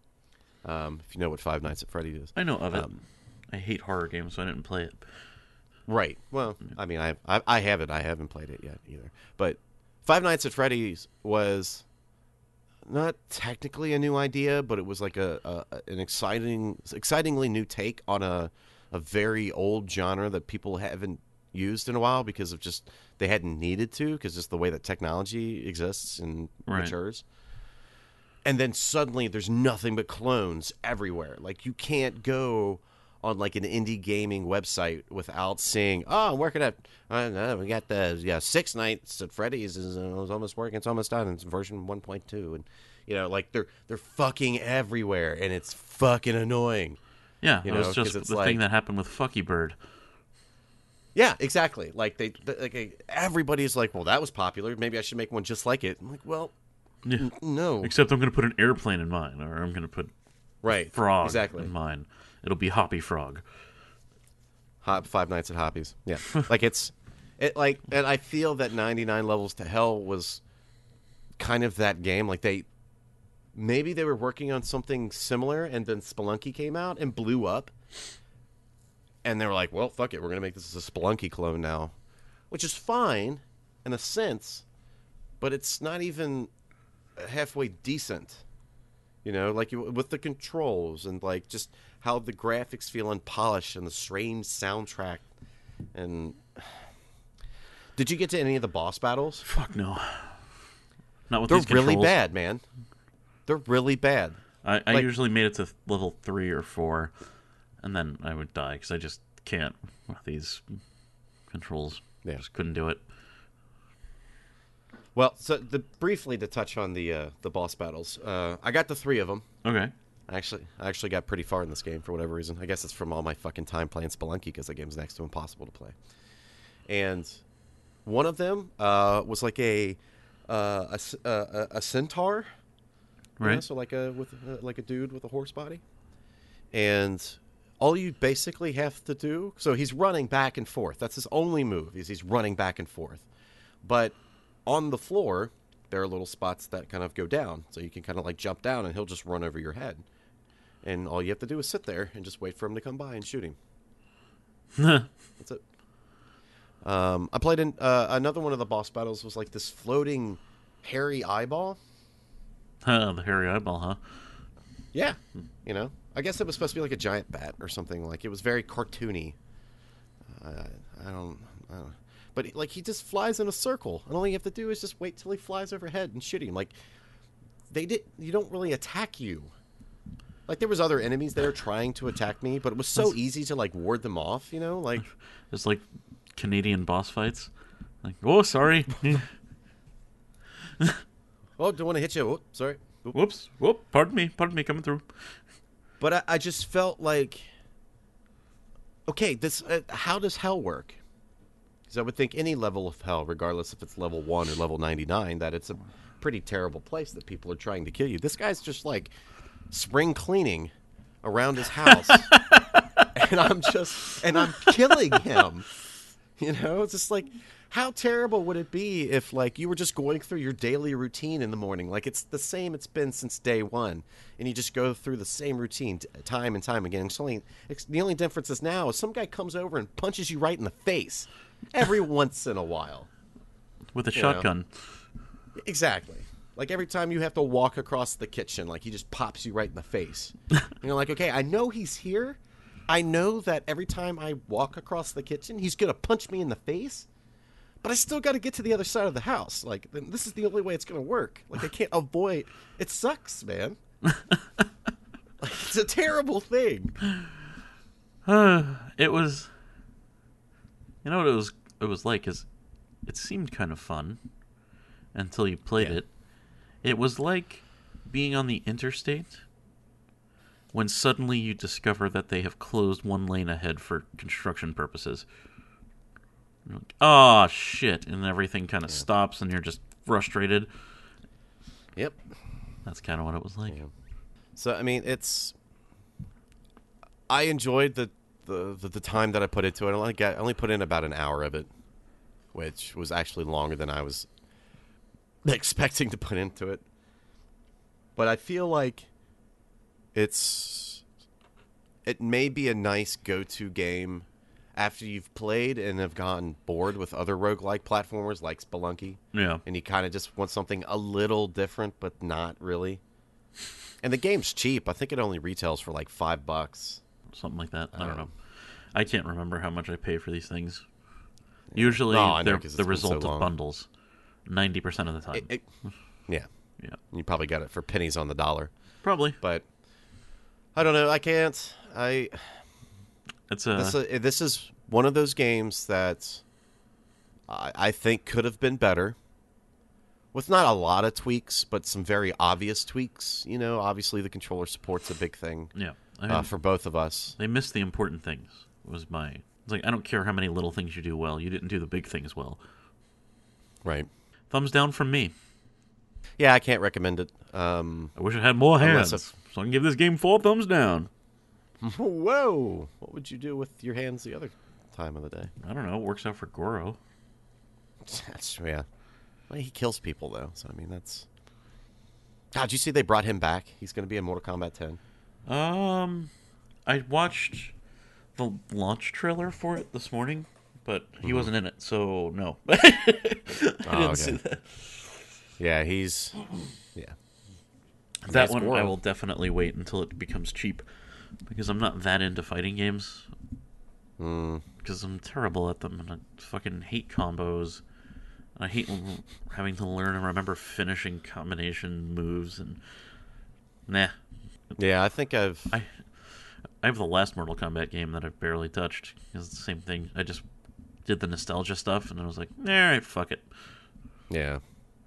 If you know what Five Nights at Freddy is, I know of it. I hate horror games, so I didn't play it. Right. Well, I mean, I have it. I haven't played it yet either. But Five Nights at Freddy's was not technically a new idea, but it was like an excitingly new take on a very old genre that people haven't used in a while because of just they hadn't needed to because just the way that technology exists and matures. And then suddenly there's nothing but clones everywhere. Like you can't go on like an indie gaming website without seeing, oh, I'm working at, we got the Six Nights at Freddy's is almost working, it's almost done, it's version 1.2, and like they're fucking everywhere, and it's fucking annoying. Yeah, it was just the thing that happened with Fucky Bird. Yeah, exactly. Like everybody's like, well, that was popular, maybe I should make one just like it. I'm like, well, no. Except I'm going to put an airplane in mine, or I'm going to put frog in mine. It'll be Hoppy Frog. Five Nights at Hoppy's. Yeah. And I feel that 99 Levels to Hell was kind of that game. Like maybe they were working on something similar, and then Spelunky came out and blew up. And they were like, well, fuck it, we're going to make this as a Spelunky clone now. Which is fine, in a sense, but it's not even halfway decent. Like with the controls and like just how the graphics feel unpolished and the strange soundtrack. And did you get to any of the boss battles? Fuck no. Not with They're these controls. Really bad, man. They're really bad. I usually made it to level 3 or 4, and then I would die because I just can't with these controls. Yeah. Just couldn't do it. Well, so briefly to touch on the boss battles, I got the 3 of them. Okay. I actually got pretty far in this game for whatever reason. I guess it's from all my fucking time playing Spelunky because the game's next to impossible to play. And one of them was like a centaur, right? So like a dude with a horse body, and all you basically have to do. So he's running back and forth. That's his only move. Is he's running back and forth, but on the floor, there are little spots that kind of go down. So you can kind of like jump down and he'll just run over your head. And all you have to do is sit there and just wait for him to come by and shoot him. That's it. I played in another one of the boss battles was like this floating hairy eyeball. The hairy eyeball, huh? Yeah. I guess it was supposed to be like a giant bat or something. Like it was very cartoony. I don't know. But like he just flies in a circle, and all you have to do is just wait till he flies overhead and shoot him. Like you don't really attack you. Like there was other enemies there trying to attack me, but it was so easy to like ward them off. Like it's like Canadian boss fights. Like, oh, sorry. Oh, don't want to hit you. Oh, sorry. Oop. Whoops. Whoop. Pardon me, coming through. But I just felt like, okay, this how does hell work? Because I would think any level of hell, regardless if it's level 1 or level 99, that it's a pretty terrible place that people are trying to kill you. This guy's just like spring cleaning around his house, and I'm killing him. It's just like, how terrible would it be if like you were just going through your daily routine in the morning, like it's the same it's been since day one, and you just go through the same routine time and time again. The only difference is now is some guy comes over and punches you right in the face every once in a while with a shotgun. Exactly. Like every time you have to walk across the kitchen, like he just pops you right in the face. And you're like, okay, I know he's here. I know that every time I walk across the kitchen, he's going to punch me in the face. But I still got to get to the other side of the house. Like, this is the only way it's going to work. Like, I can't avoid. It sucks, man. Like, it's a terrible thing. It was. You know what it was like is, it seemed kind of fun until you played it. It was like being on the interstate when suddenly you discover that they have closed one lane ahead for construction purposes. You're like, oh, shit. And everything kind of stops and you're just frustrated. Yep. That's kind of what it was like. Yeah. So, I mean, I enjoyed the time that I put into it. I only put in about an hour of it, which was actually longer than I was expecting to put into it. But I feel like it may be a nice go-to game after you've played and have gotten bored with other roguelike platformers like Spelunky. Yeah. And you kind of just want something a little different, but not really. And the game's cheap. I think it only retails for like $5. Something like that. I don't know. I can't remember how much I pay for these things. Usually, they're the result of bundles. 90% of the time. Yeah. Yeah. You probably got it for pennies on the dollar. Probably. But I don't know. I can't. This is one of those games that I think could have been better. With not a lot of tweaks, but some very obvious tweaks. You know, obviously the controller support's a big thing. Yeah. I mean, for both of us. They missed the important things. It's like, I don't care how many little things you do well. You didn't do the big things well. Right. Thumbs down from me. Yeah, I can't recommend it. I wish I had more hands, so I can give this game 4 thumbs down. Whoa! What would you do with your hands the other time of the day? I don't know. It works out for Goro. Yeah. Well, he kills people, though. So, I mean, that's... did you see they brought him back? He's going to be in Mortal Kombat 10. I watched the launch trailer for it this morning, but he wasn't in it, so no. I didn't see that. Yeah, yeah. That one Goro. I will definitely wait until it becomes cheap, because I'm not that into fighting games. Because I'm terrible at them, and I fucking hate combos. I hate having to learn and remember finishing combination moves, and nah. Yeah, I think I have the last Mortal Kombat game that I've barely touched. It's the same thing. I just did the nostalgia stuff, and I was like, all right, fuck it. Yeah.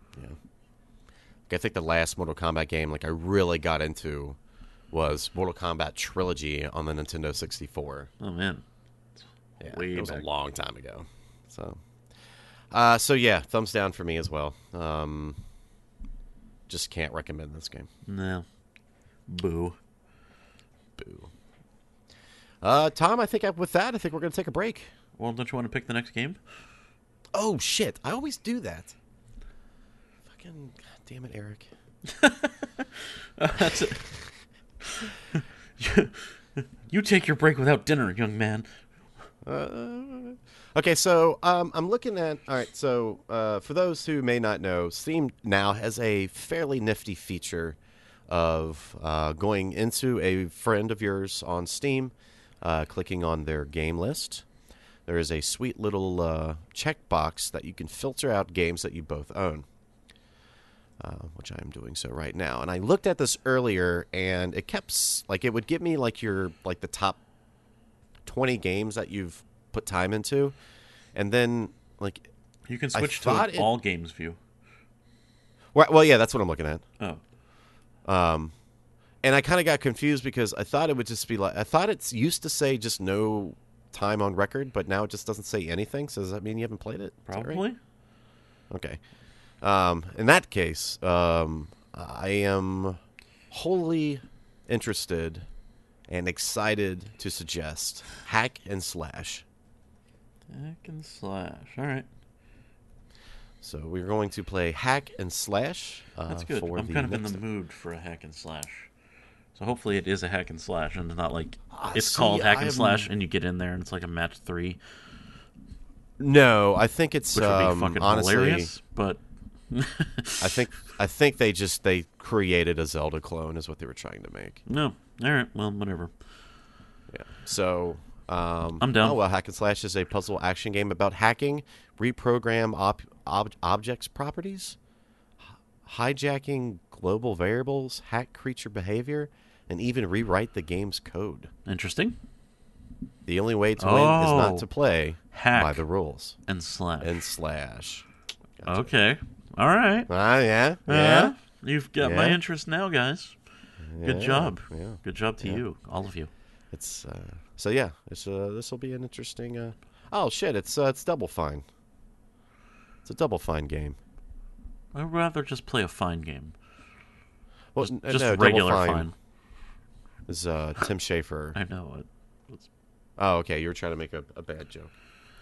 I think the last Mortal Kombat game I really got into was Mortal Kombat Trilogy on the Nintendo 64. Oh, man. Yeah, it was a long time ago. So yeah, thumbs down for me as well. Just can't recommend this game. No. Boo. Tom, I think with that, I think we're going to take a break. Well, don't you want to pick the next game? Oh, shit. I always do that. Fucking, God damn it, Eric. That's it. You take your break without dinner, young man. Okay, so I'm looking at... All right, so for those who may not know, Steam now has a fairly nifty feature of going into a friend of yours on Steam, clicking on their game list. There is a sweet little checkbox that you can filter out games that you both own, which I am doing so right now. And I looked at this earlier, and it kept it would give me your the top 20 games that you've put time into, and then you can switch to all games view. Well, yeah, that's what I'm looking at. Oh. And I kind of got confused because I thought it would just be I thought it used to say just no time on record, but now it just doesn't say anything. So does that mean you haven't played it? Probably. Right? Okay. In that case, I am wholly interested and excited to suggest Hack and Slash. Hack and Slash. All right. So we're going to play Hack and Slash. That's good. I'm kind of in the mood for a Hack and Slash. So hopefully it is a Hack and Slash, and not it's called Hack and Slash, and you get in there and it's like a match 3. No, I think it's which would be fucking honestly hilarious. But I think they created a Zelda clone is what they were trying to make. No. All right. Well, whatever. Yeah. So, I'm down. Oh, well, Hack and Slash is a puzzle action game about hacking, reprogram objects' properties, hijacking global variables, hack creature behavior, and even rewrite the game's code. Interesting. The only way to win is not to play Hack by the rules. and slash. Gotcha. Okay. All right. Yeah. You've got my interest now, guys. Good job. Yeah. Good job to you, all of you. It's so yeah. It's this will be an interesting. Oh shit! It's Double Fine. It's a Double Fine game. I'd rather just play a fine game. Well, Just no, regular Double fine. Is Tim Schafer. I know. Oh, okay. You were trying to make a bad joke.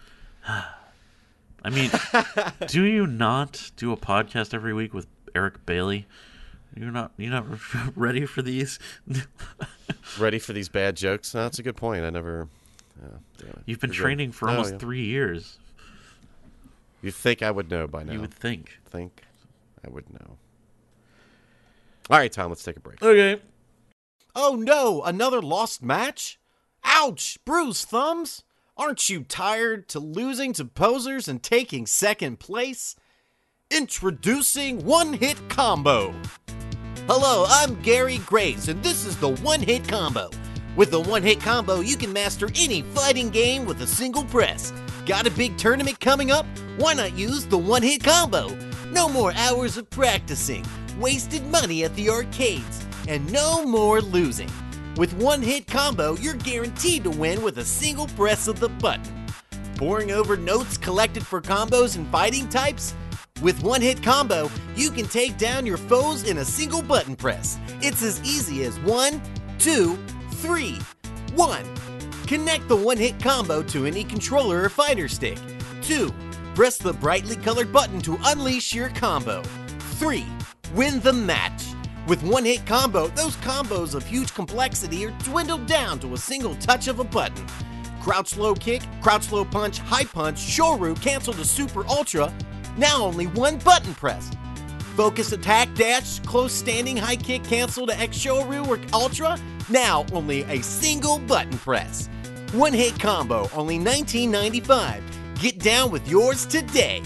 I mean, do you not do a podcast every week with Eric Bailey? You're not ready for these? Ready for these bad jokes? No, that's a good point. I never. You've been training for almost 3 years. You'd think I would know by now. You would think. Think I would know. All right, Tom, let's take a break. Okay. Oh no, another lost match? Ouch, bruised thumbs. Aren't you tired to losing to posers and taking second place? Introducing One Hit Combo. Hello, I'm Gary Graves, and this is the One Hit Combo. With the One Hit Combo, you can master any fighting game with a single press. Got a big tournament coming up? Why not use the One Hit Combo? No more hours of practicing, wasted money at the arcades, and no more losing. With One Hit Combo, you're guaranteed to win with a single press of the button. Poring over notes collected for combos and fighting types? With One Hit Combo, you can take down your foes in a single button press. It's as easy as 1, 2, 3, 1. Connect the One Hit Combo to any controller or fighter stick. 2. Press the brightly colored button to unleash your combo. 3. Win the match. With One Hit Combo, those combos of huge complexity are dwindled down to a single touch of a button. Crouch low kick, crouch low punch, high punch, Shoru cancel to super ultra, now only one button press. Focus attack dash, close standing high kick cancel to X Shoru or ultra, now only a single button press. One Hit Combo, only $19.95. Get down with yours today.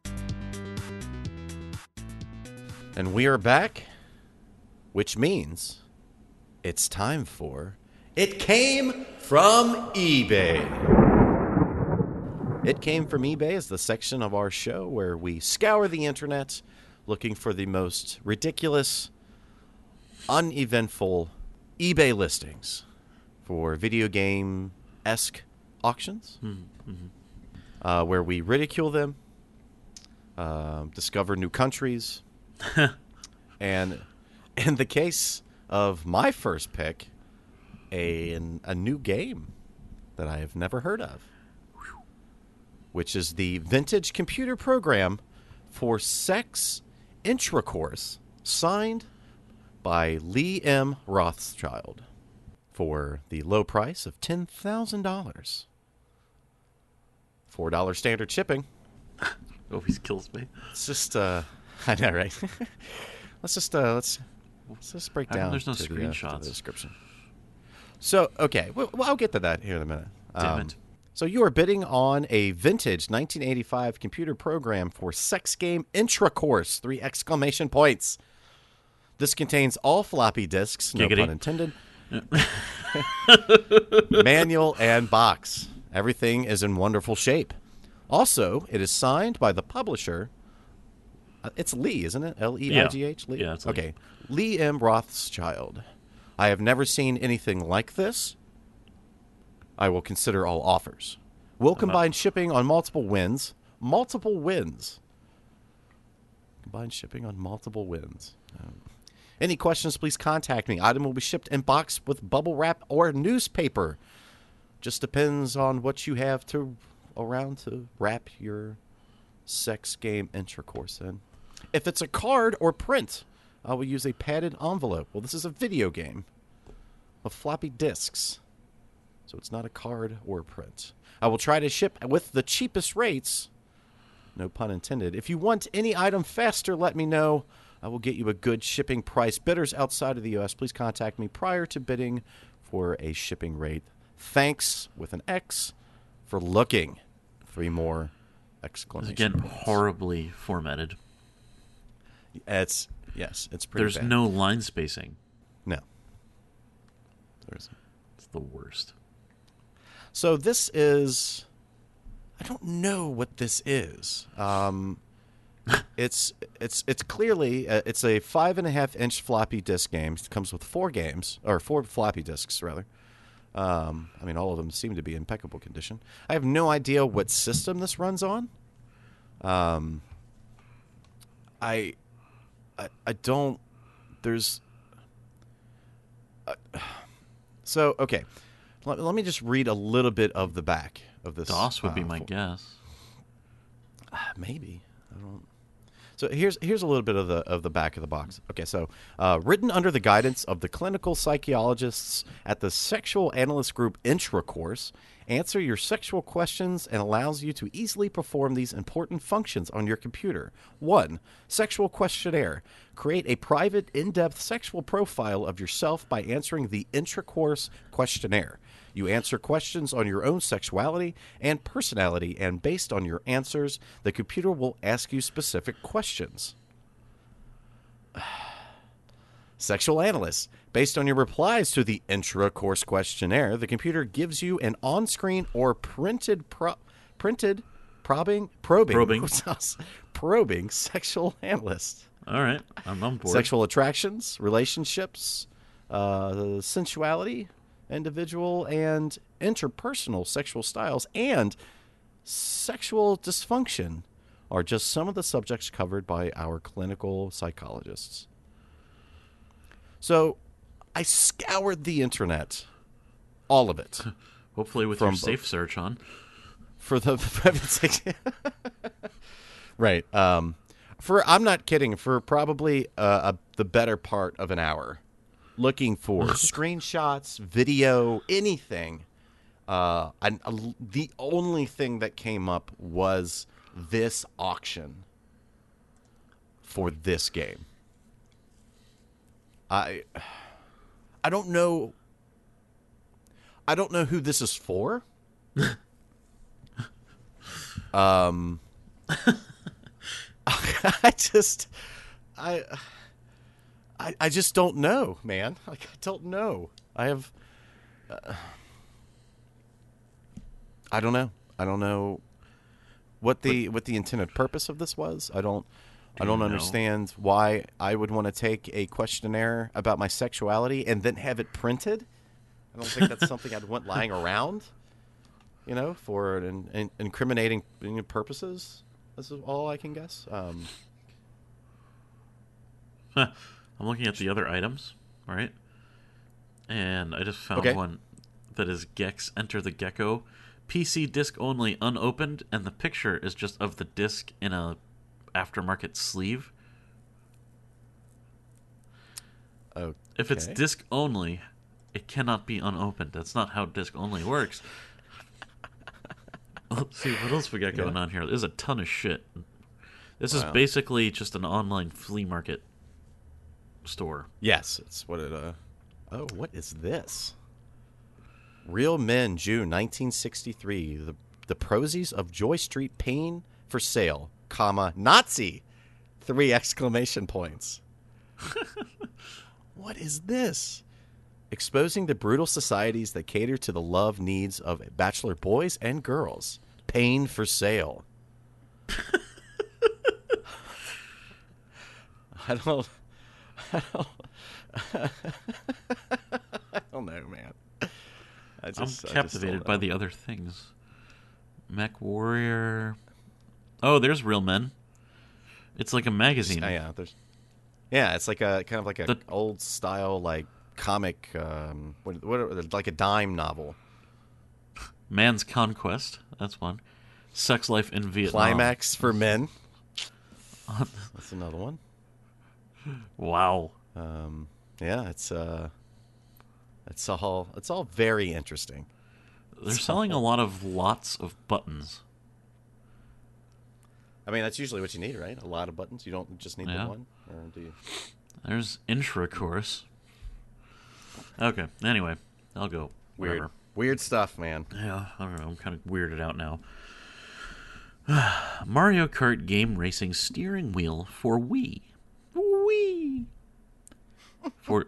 And we are back, which means it's time for It Came From eBay. It Came From eBay is the section of our show where we scour the internet looking for the most ridiculous, uneventful eBay listings for video game-esque auctions, where we ridicule them, discover new countries, and in the case of my first pick, a new game that I have never heard of, which is the vintage computer program for sex intracourse, signed by Lee M. Rothschild for the low price of $10,000. $4 standard shipping. Always kills me. It's just, I know, right? let's just break down. There's no to screenshots. The description. So, okay, well, I'll get to that here in a minute. Damn it. So you are bidding on a vintage 1985 computer program for sex game intracourse, 3 exclamation points. This contains all floppy disks, no Giggity. pun intended, manual and box. Everything is in wonderful shape. Also, it is signed by the publisher. It's Lee, isn't it? L-E-I-G-H? Lee? Yeah, it's Lee. Okay. Lee M. Rothschild. I have never seen anything like this. I will consider all offers. We'll combine shipping on multiple wins. Multiple wins. Combine shipping on multiple wins. Any questions, please contact me. Item will be shipped in box with bubble wrap or newspaper. Just depends on what you have around to wrap your sex game intercourse in. If it's a card or print, I will use a padded envelope. Well, this is a video game of floppy disks, so it's not a card or a print. I will try to ship with the cheapest rates, No pun intended. If you want any item faster, let me know. I will get you a good shipping price. Bidders outside of the U.S., please contact me prior to bidding for a shipping rate. Thanks, with an X, for looking. 3 more exclamation Again, points. horribly formatted. It's pretty There's bad. no line spacing. No. There isn't. It's the worst. So this is... I don't know what this is. It's clearly it's a 5.5-inch floppy disk game. It comes with 4 games, or 4 floppy disks rather. I mean, all of them seem to be in impeccable condition. I have no idea what system this runs on. I don't. There's. So okay, let me just read a little bit of the back of this. DOS would be my guess. Maybe. I don't. So here's a little bit of the back of the box. Okay, so written under the guidance of the clinical psychologists at the Sexual Analyst Group Intra course, answer your sexual questions and allows you to easily perform these important functions on your computer. 1. Sexual questionnaire. Create a private, in-depth sexual profile of yourself by answering the intra-course questionnaire. You answer questions on your own sexuality and personality, and based on your answers, the computer will ask you specific questions. Sexual analyst. Based on your replies to the intra-course questionnaire, the computer gives you an on-screen or probing sexual analyst. All right, I'm on board. Sexual attractions, relationships, sensuality, individual and interpersonal sexual styles, and sexual dysfunction are just some of the subjects covered by our clinical psychologists. So I scoured the internet, all of it. Hopefully with your safe search on. For the right. I'm not kidding, for probably the better part of an hour, looking for screenshots, video, anything. The only thing that came up was this auction for this game. I don't know. I don't know who this is for. I just don't know, man. Like, I don't know. I don't know. I don't know what the intended purpose of this was. I don't understand why I would want to take a questionnaire about my sexuality and then have it printed. I don't think that's something I'd want lying around, for incriminating purposes. This is all I can guess. I'm looking at the other items, right? And I just found one that is Gex Enter the Gecko. PC disc only, unopened, and the picture is just of the disc in a aftermarket sleeve. Okay. If it's disc only, it cannot be unopened. That's not how disc only works. Let's see, what else we got going on here? There's a ton of shit. This is basically just an online flea market store. Yes, it's what it. Oh, what is this? Real Men, June 1963. The Prosies of Joy Street Pain for sale, Nazi, 3 exclamation points. What is this? Exposing the brutal societies that cater to the love needs of bachelor boys and girls. Pain for sale. I don't know, man. I'm captivated by the other things. Mech Warrior. Oh, there's Real Men. It's like a magazine. It's like a kind of like a old style like comic, like a dime novel. Man's Conquest. That's one. Sex Life in Vietnam. Climax for Men. That's another one. Wow. It's all very interesting. They're selling a lot of lots of buttons. I mean, that's usually what you need, right? A lot of buttons. You don't just need the Yeah. one, or do you? There's intra course. Okay. Anyway, I'll go. Weird, Whatever. weird stuff, man. Yeah, I don't know. I'm kind of weirded out now. Mario Kart game racing steering wheel for Wii. Wii. For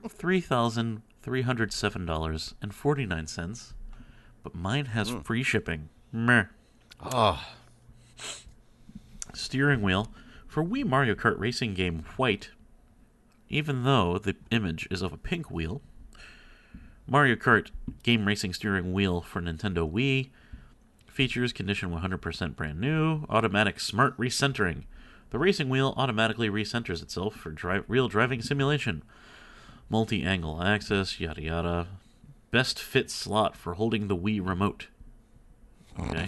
$3,307.49. But mine has free shipping. Meh. Oh, Steering wheel for Wii Mario Kart racing game White. Even though the image is of a pink wheel. Mario Kart game racing steering wheel for Nintendo Wii. Features condition 100% brand new. Automatic smart recentering. The racing wheel automatically recenters itself for real driving simulation. Multi-angle access, yada yada. Best fit slot for holding the Wii remote. Okay.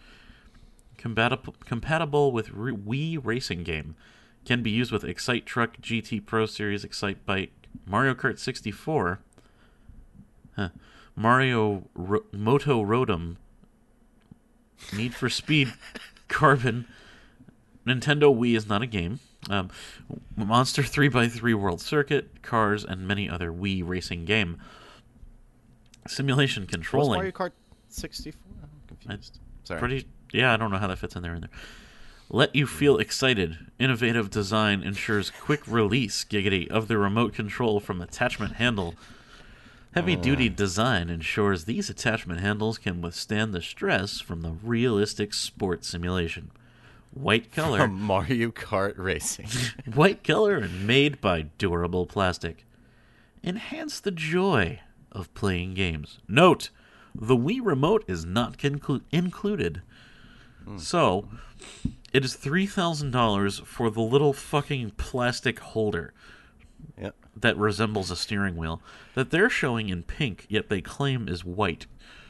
Compatible with Wii racing game. Can be used with Excite Truck GT Pro Series, Excite Bike, Mario Kart 64, Moto Rotom, Need for Speed, Carbon. Nintendo Wii is not a game. Monster 3x3 World Circuit, Cars, and many other Wii racing game. Simulation was controlling. Mario Kart 64? I'm confused. Sorry. I don't know how that fits in there. Let you feel excited. Innovative design ensures quick release, giggity, of the remote control from attachment handle. Heavy-duty design ensures these attachment handles can withstand the stress from the realistic sport simulation. White color. Mario Kart Racing. White color and made by durable plastic. Enhance the joy of playing games. Note, the Wii remote is not included. So, it is $3,000 for the little fucking plastic holder Yep. that resembles a steering wheel that they're showing in pink, yet they claim is white.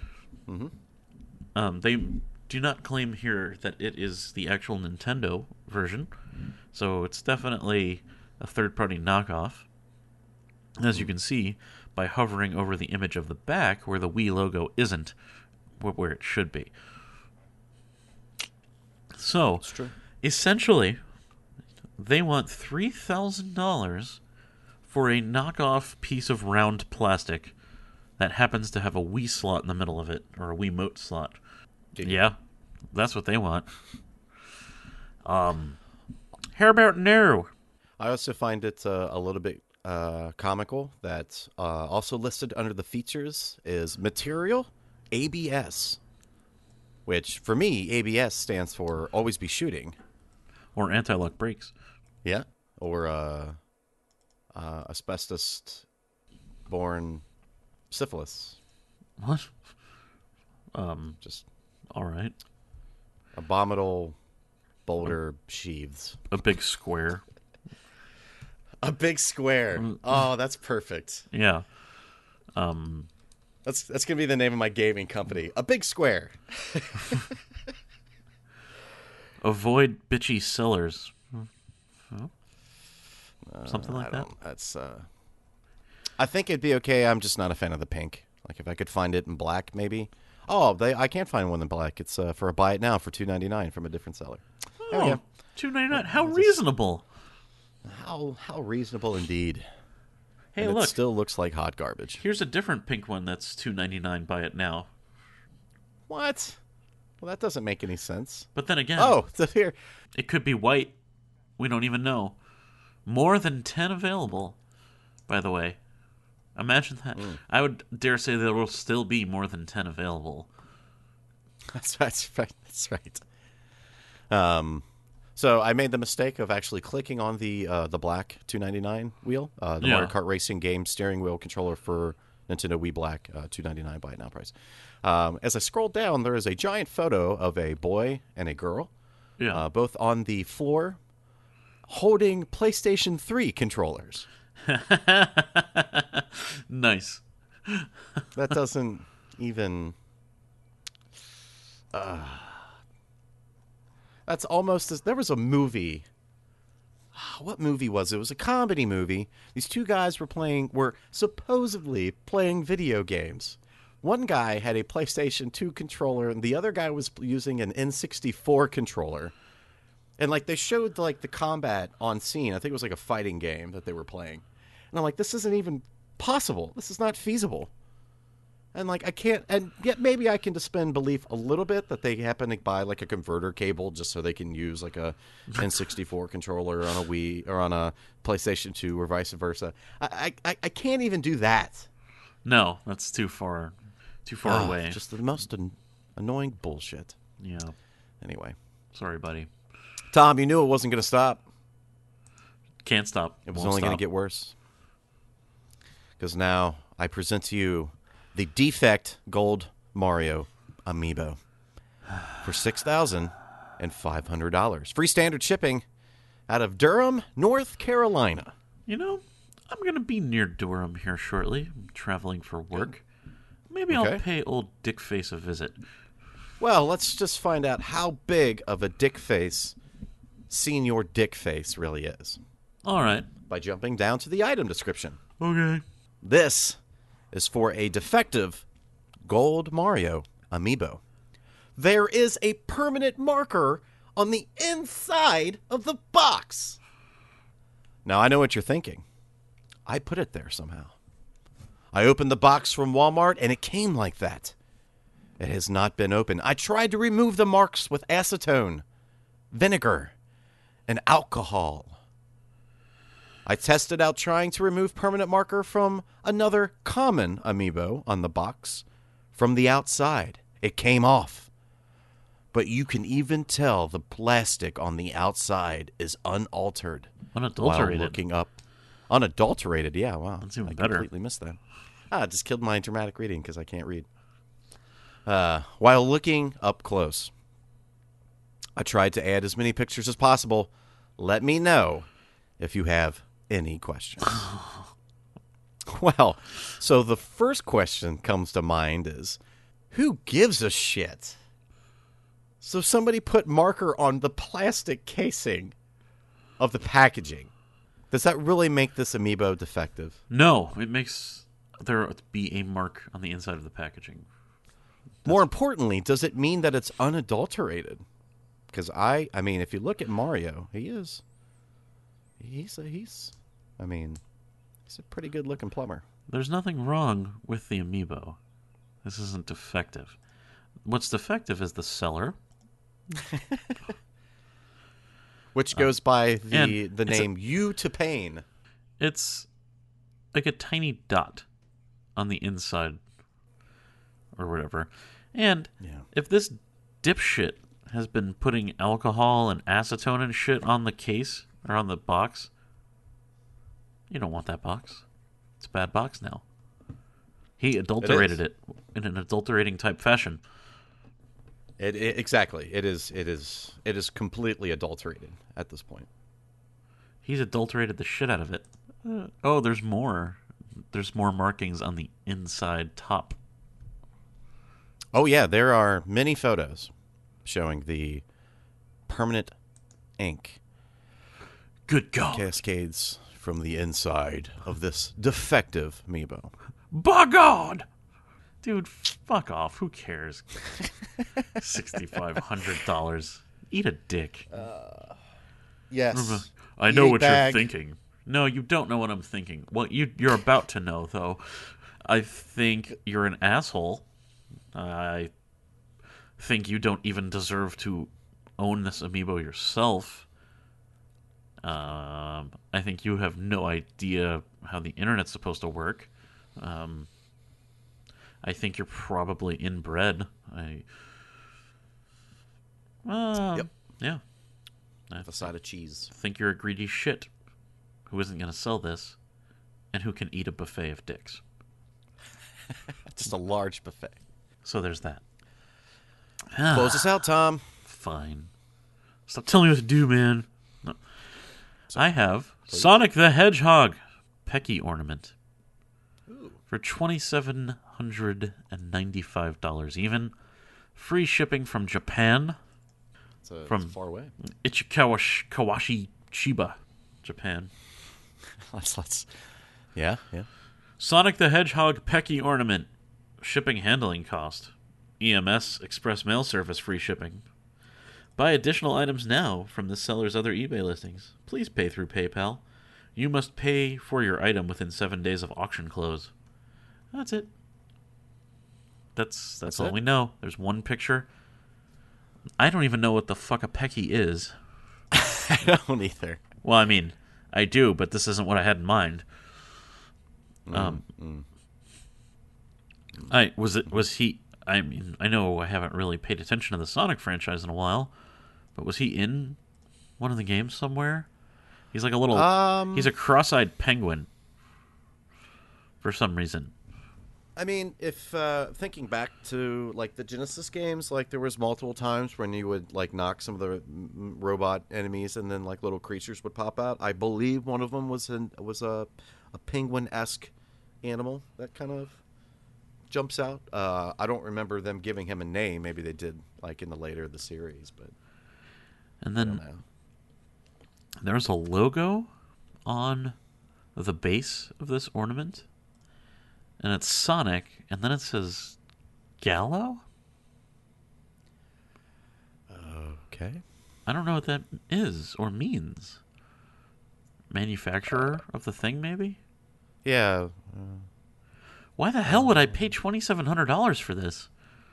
They do not claim here that it is the actual Nintendo version, so it's definitely a third-party knockoff. As you can see by hovering over the image of the back where the Wii logo isn't where it should be. So, It's true. essentially, they want $3,000 for a knockoff piece of round plastic that happens to have a Wii slot in the middle of it, or a Wiimote slot. Yeah, that's what they want. How about no? I also find it a little bit comical that also listed under the features is material ABS, which for me, ABS stands for always be shooting. Or anti-lock brakes. Yeah. Or asbestos-borne syphilis. What? Just All right. abominable boulder sheaths. A big square. A big square. Oh, that's perfect. Yeah. That's gonna be the name of my gaming company. A big square. Avoid bitchy sellers. Something like that. That's. I think it'd be okay. I'm just not a fan of the pink. Like if I could find it in black, maybe. Oh, I can't find one in black. It's for a buy it now for $2.99 from a different seller. There we Oh, go. $2.99. How reasonable. How reasonable indeed. Hey, And look. it still looks like hot garbage. Here's a different pink one that's $2.99. Buy it now. What? Well, that doesn't make any sense. But then again, Oh, so here. it could be white. We don't even know. More than 10 available, by the way. Imagine that. I would dare say there will still be more than 10 available. That's right. That's right. So I made the mistake of actually clicking on the black $2.99 wheel, the Yeah. Mario Kart Racing game steering wheel controller for Nintendo Wii Black, $2.99 buy it now price. As I scrolled down, there is a giant photo of a boy and a girl, Yeah. both on the floor, holding PlayStation 3 controllers. Nice. That doesn't even. That's almost as. There was a movie. What movie was it? It was a comedy movie. These two guys were supposedly playing video games. One guy had a PlayStation 2 controller, and the other guy was using an N64 controller. And like they showed like the combat on scene. I think it was like a fighting game that they were playing. And I'm like, this isn't even possible. This is not feasible. And like I can't, and yet maybe I can suspend belief a little bit that they happen to buy like a converter cable just so they can use like a N64 controller on a Wii or on a PlayStation 2 or vice versa. I can't even do that. No, that's too far away. Just the most annoying bullshit. Yeah. Anyway, Sorry, buddy. Tom, you knew it wasn't going to stop. Can't stop. It was only going to get worse. Because now I present to you the Defect Gold Mario Amiibo for $6,500. Free standard shipping out of Durham, North Carolina. You know, I'm going to be near Durham here shortly. I'm traveling for work. Maybe Okay. I'll pay old Dickface a visit. Well, let's just find out how big of a dick face Senior Dick Face really is All right. by jumping down to the item description. Okay. This is for a defective Gold Mario Amiibo. There is a permanent marker on the inside of the box. Now, I know what you're thinking. I put it there somehow. I opened the box from Walmart, and it came like that. It has not been opened. I tried to remove the marks with acetone, vinegar, and alcohol. I tested out trying to remove permanent marker from another common amiibo on the box from the outside. It came off. But you can even tell the plastic on the outside is unaltered. Unadulterated. While looking up. Unadulterated, yeah, wow. That's even I better. completely missed that. It just killed my dramatic reading because I can't read. While looking up close, I tried to add as many pictures as possible. Let me know if you have any questions. Well, so the first question comes to mind is, who gives a shit? So somebody put marker on the plastic casing of the packaging. Does that really make this amiibo defective? No, it makes there be a mark on the inside of the packaging. More importantly, does it mean that it's unadulterated? Because I mean, if you look at Mario, he's a pretty good looking plumber. There's nothing wrong with the amiibo. This isn't defective. What's defective is the seller. Which goes by the and name U to Pain. It's like a tiny dot on the inside or whatever. And Yeah. if this dipshit has been putting alcohol and acetone and shit on the case or on the box, you don't want that box. It's a bad box now. He adulterated it in an adulterating type fashion. Exactly. It is completely adulterated at this point. He's adulterated the shit out of it. Oh, there's more. There's more markings on the inside top. Oh yeah, there are many photos showing the permanent ink Good God. cascades from the inside of this defective amiibo. By God! Dude, fuck off. Who cares? $6,500. Eat a dick. Yes. I know Yay what bag. you're thinking. No, you don't know what I'm thinking. Well, you're about to know, though. I think you're an asshole. I think you don't even deserve to own this amiibo yourself. I think you have no idea how the internet's supposed to work. I think you're probably inbred. Yep. Yeah. A side of cheese. I think you're a greedy shit who isn't going to sell this and who can eat a buffet of dicks. Just a large buffet. So there's that. Close us out, Tom. Fine. Stop telling me what to do, man. No. I have Sonic the Hedgehog Pecky Ornament for $2,795 even. Free shipping from Japan. It's far away. Ichikawashi Chiba, Japan. Let's. Yeah. Sonic the Hedgehog Pecky Ornament. Shipping handling cost. EMS Express Mail Service free shipping. Buy additional items now from the seller's other eBay listings. Please pay through PayPal. You must pay for your item within 7 days of auction close. That's it. That's all it? we know. There's one picture. I don't even know what the fuck a Pecky is. I don't either. Well, I mean, I do, but this isn't what I had in mind. Was he? I mean, I know I haven't really paid attention to the Sonic franchise in a while, but was he in one of the games somewhere? He's like a little. He's a cross-eyed penguin. For some reason. I mean, if thinking back to like the Genesis games, like there was multiple times when you would like knock some of the robot enemies, and then like little creatures would pop out. I believe one of them was a penguin-esque animal that kind of jumps out. I don't remember them giving him a name. Maybe they did like in the later of the series, but and then there's a logo on the base of this ornament. And it's Sonic, and then it says Gallo? Okay. I don't know what that is or means. Manufacturer of the thing, maybe? Yeah. Why the hell would I pay $2,700 for this?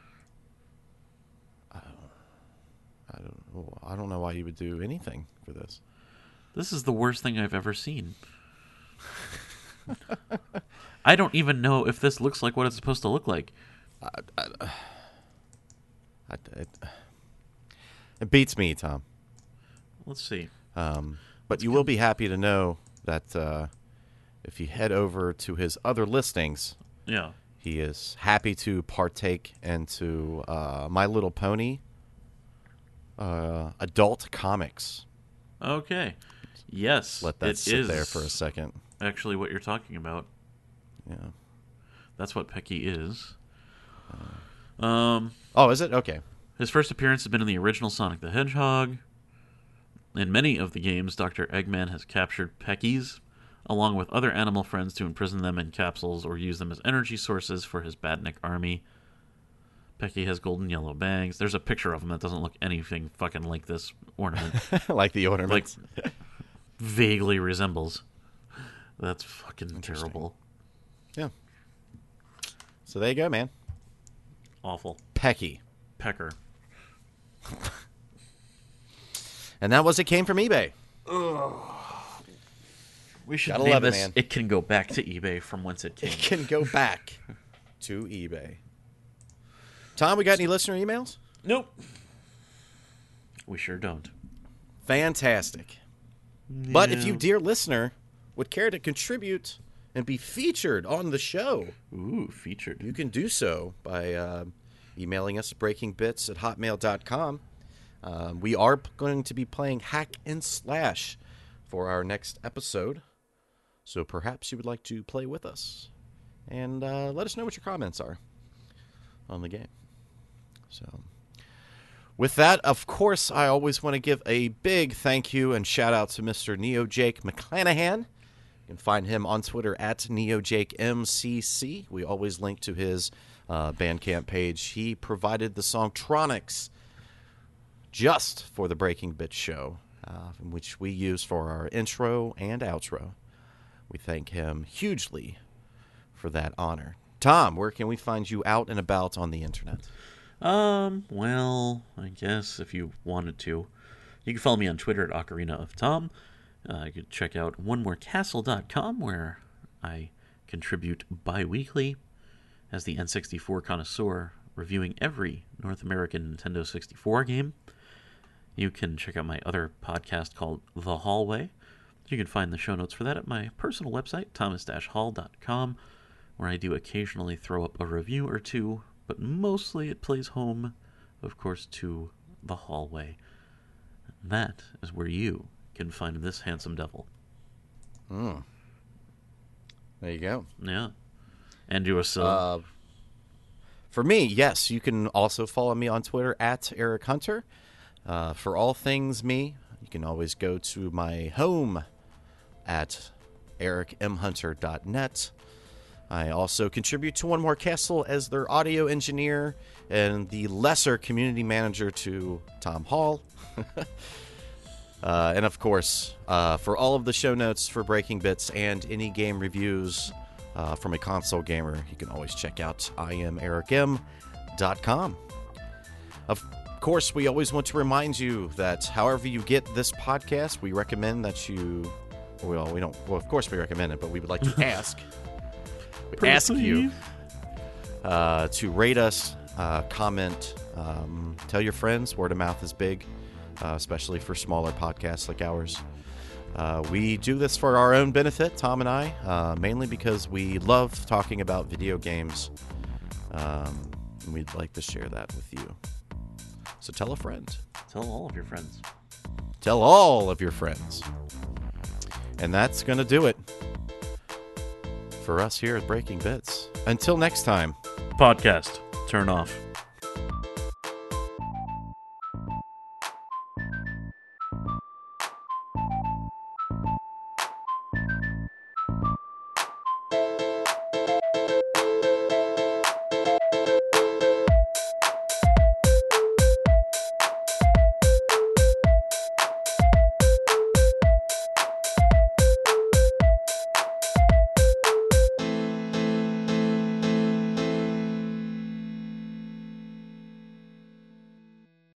I don't know why you would do anything for this. This is the worst thing I've ever seen. I don't even know if this looks like what it's supposed to look like. It beats me, Tom. Let's see. But you will be happy to know that if you head over to his other listings, yeah, he is happy to partake into My Little Pony adult comics. Okay. Yes. Let that sit there for a second. Actually, what you're talking about. Yeah. That's what Pecky is. Oh, is it? Okay. His first appearance has been in the original Sonic the Hedgehog. In many of the games, Dr. Eggman has captured Peckies, along with other animal friends, to imprison them in capsules or use them as energy sources for his Badnik army. Pecky has golden yellow bangs. There's a picture of him that doesn't look anything fucking like this ornament. Like the ornament. Like, vaguely resembles. That's fucking terrible. Yeah. So there you go, man. Awful. Pecky. Pecker. And that was It Came From eBay. We should Gotta name love it, this. man. It can go back to eBay from whence it came. It can go back to eBay. Tom, we got any listener emails? Nope. We sure don't. Fantastic. Yeah. But if you, dear listener, would care to contribute and be featured on the show, Ooh, featured. you can do so by emailing us at breakingbits@hotmail.com. We are going to be playing Hack and Slash for our next episode, so perhaps you would like to play with us. And let us know what your comments are on the game. So, with that, of course, I always want to give a big thank you and shout out to Mr. Neo Jake McClanahan. You can find him on Twitter at NeoJakeMCC. We always link to his Bandcamp page. He provided the song Tronics just for the Breaking Bit show, which we use for our intro and outro. We thank him hugely for that honor. Tom, where can we find you out and about on the internet? Well, I guess if you wanted to, you can follow me on Twitter at Ocarina of Tom. You could check out onemorecastle.com, where I contribute bi-weekly as the N64 connoisseur, reviewing every North American Nintendo 64 game. You can check out my other podcast called The Hallway. You can find the show notes for that at my personal website, thomas-hall.com, where I do occasionally throw up a review or two, but mostly it plays home, of course, to The Hallway. That is where you can find this handsome devil. There you go. Yeah. And do a For me, yes, you can also follow me on Twitter at Eric Hunter. For all things me, you can always go to my home at ericmhunter.net. I also contribute to One More Castle as their audio engineer and the lesser community manager to Tom Hall. And of course, for all of the show notes for Breaking Bits and any game reviews from a console gamer, you can always check out IamEricM.com. Of course, we always want to remind you that however you get this podcast, we recommend that you... Well, we don't... Well, of course we recommend it, but we would like to ask... ask you to rate us, comment, tell your friends. Word of mouth is big, especially for smaller podcasts like ours. We do this for our own benefit, Tom and I, mainly because we love talking about video games, and we'd like to share that with you. So tell a friend. Tell all of your friends. Tell all of your friends. And that's going to do it for us here at Breaking Bits. Until next time. Podcast. Turn off.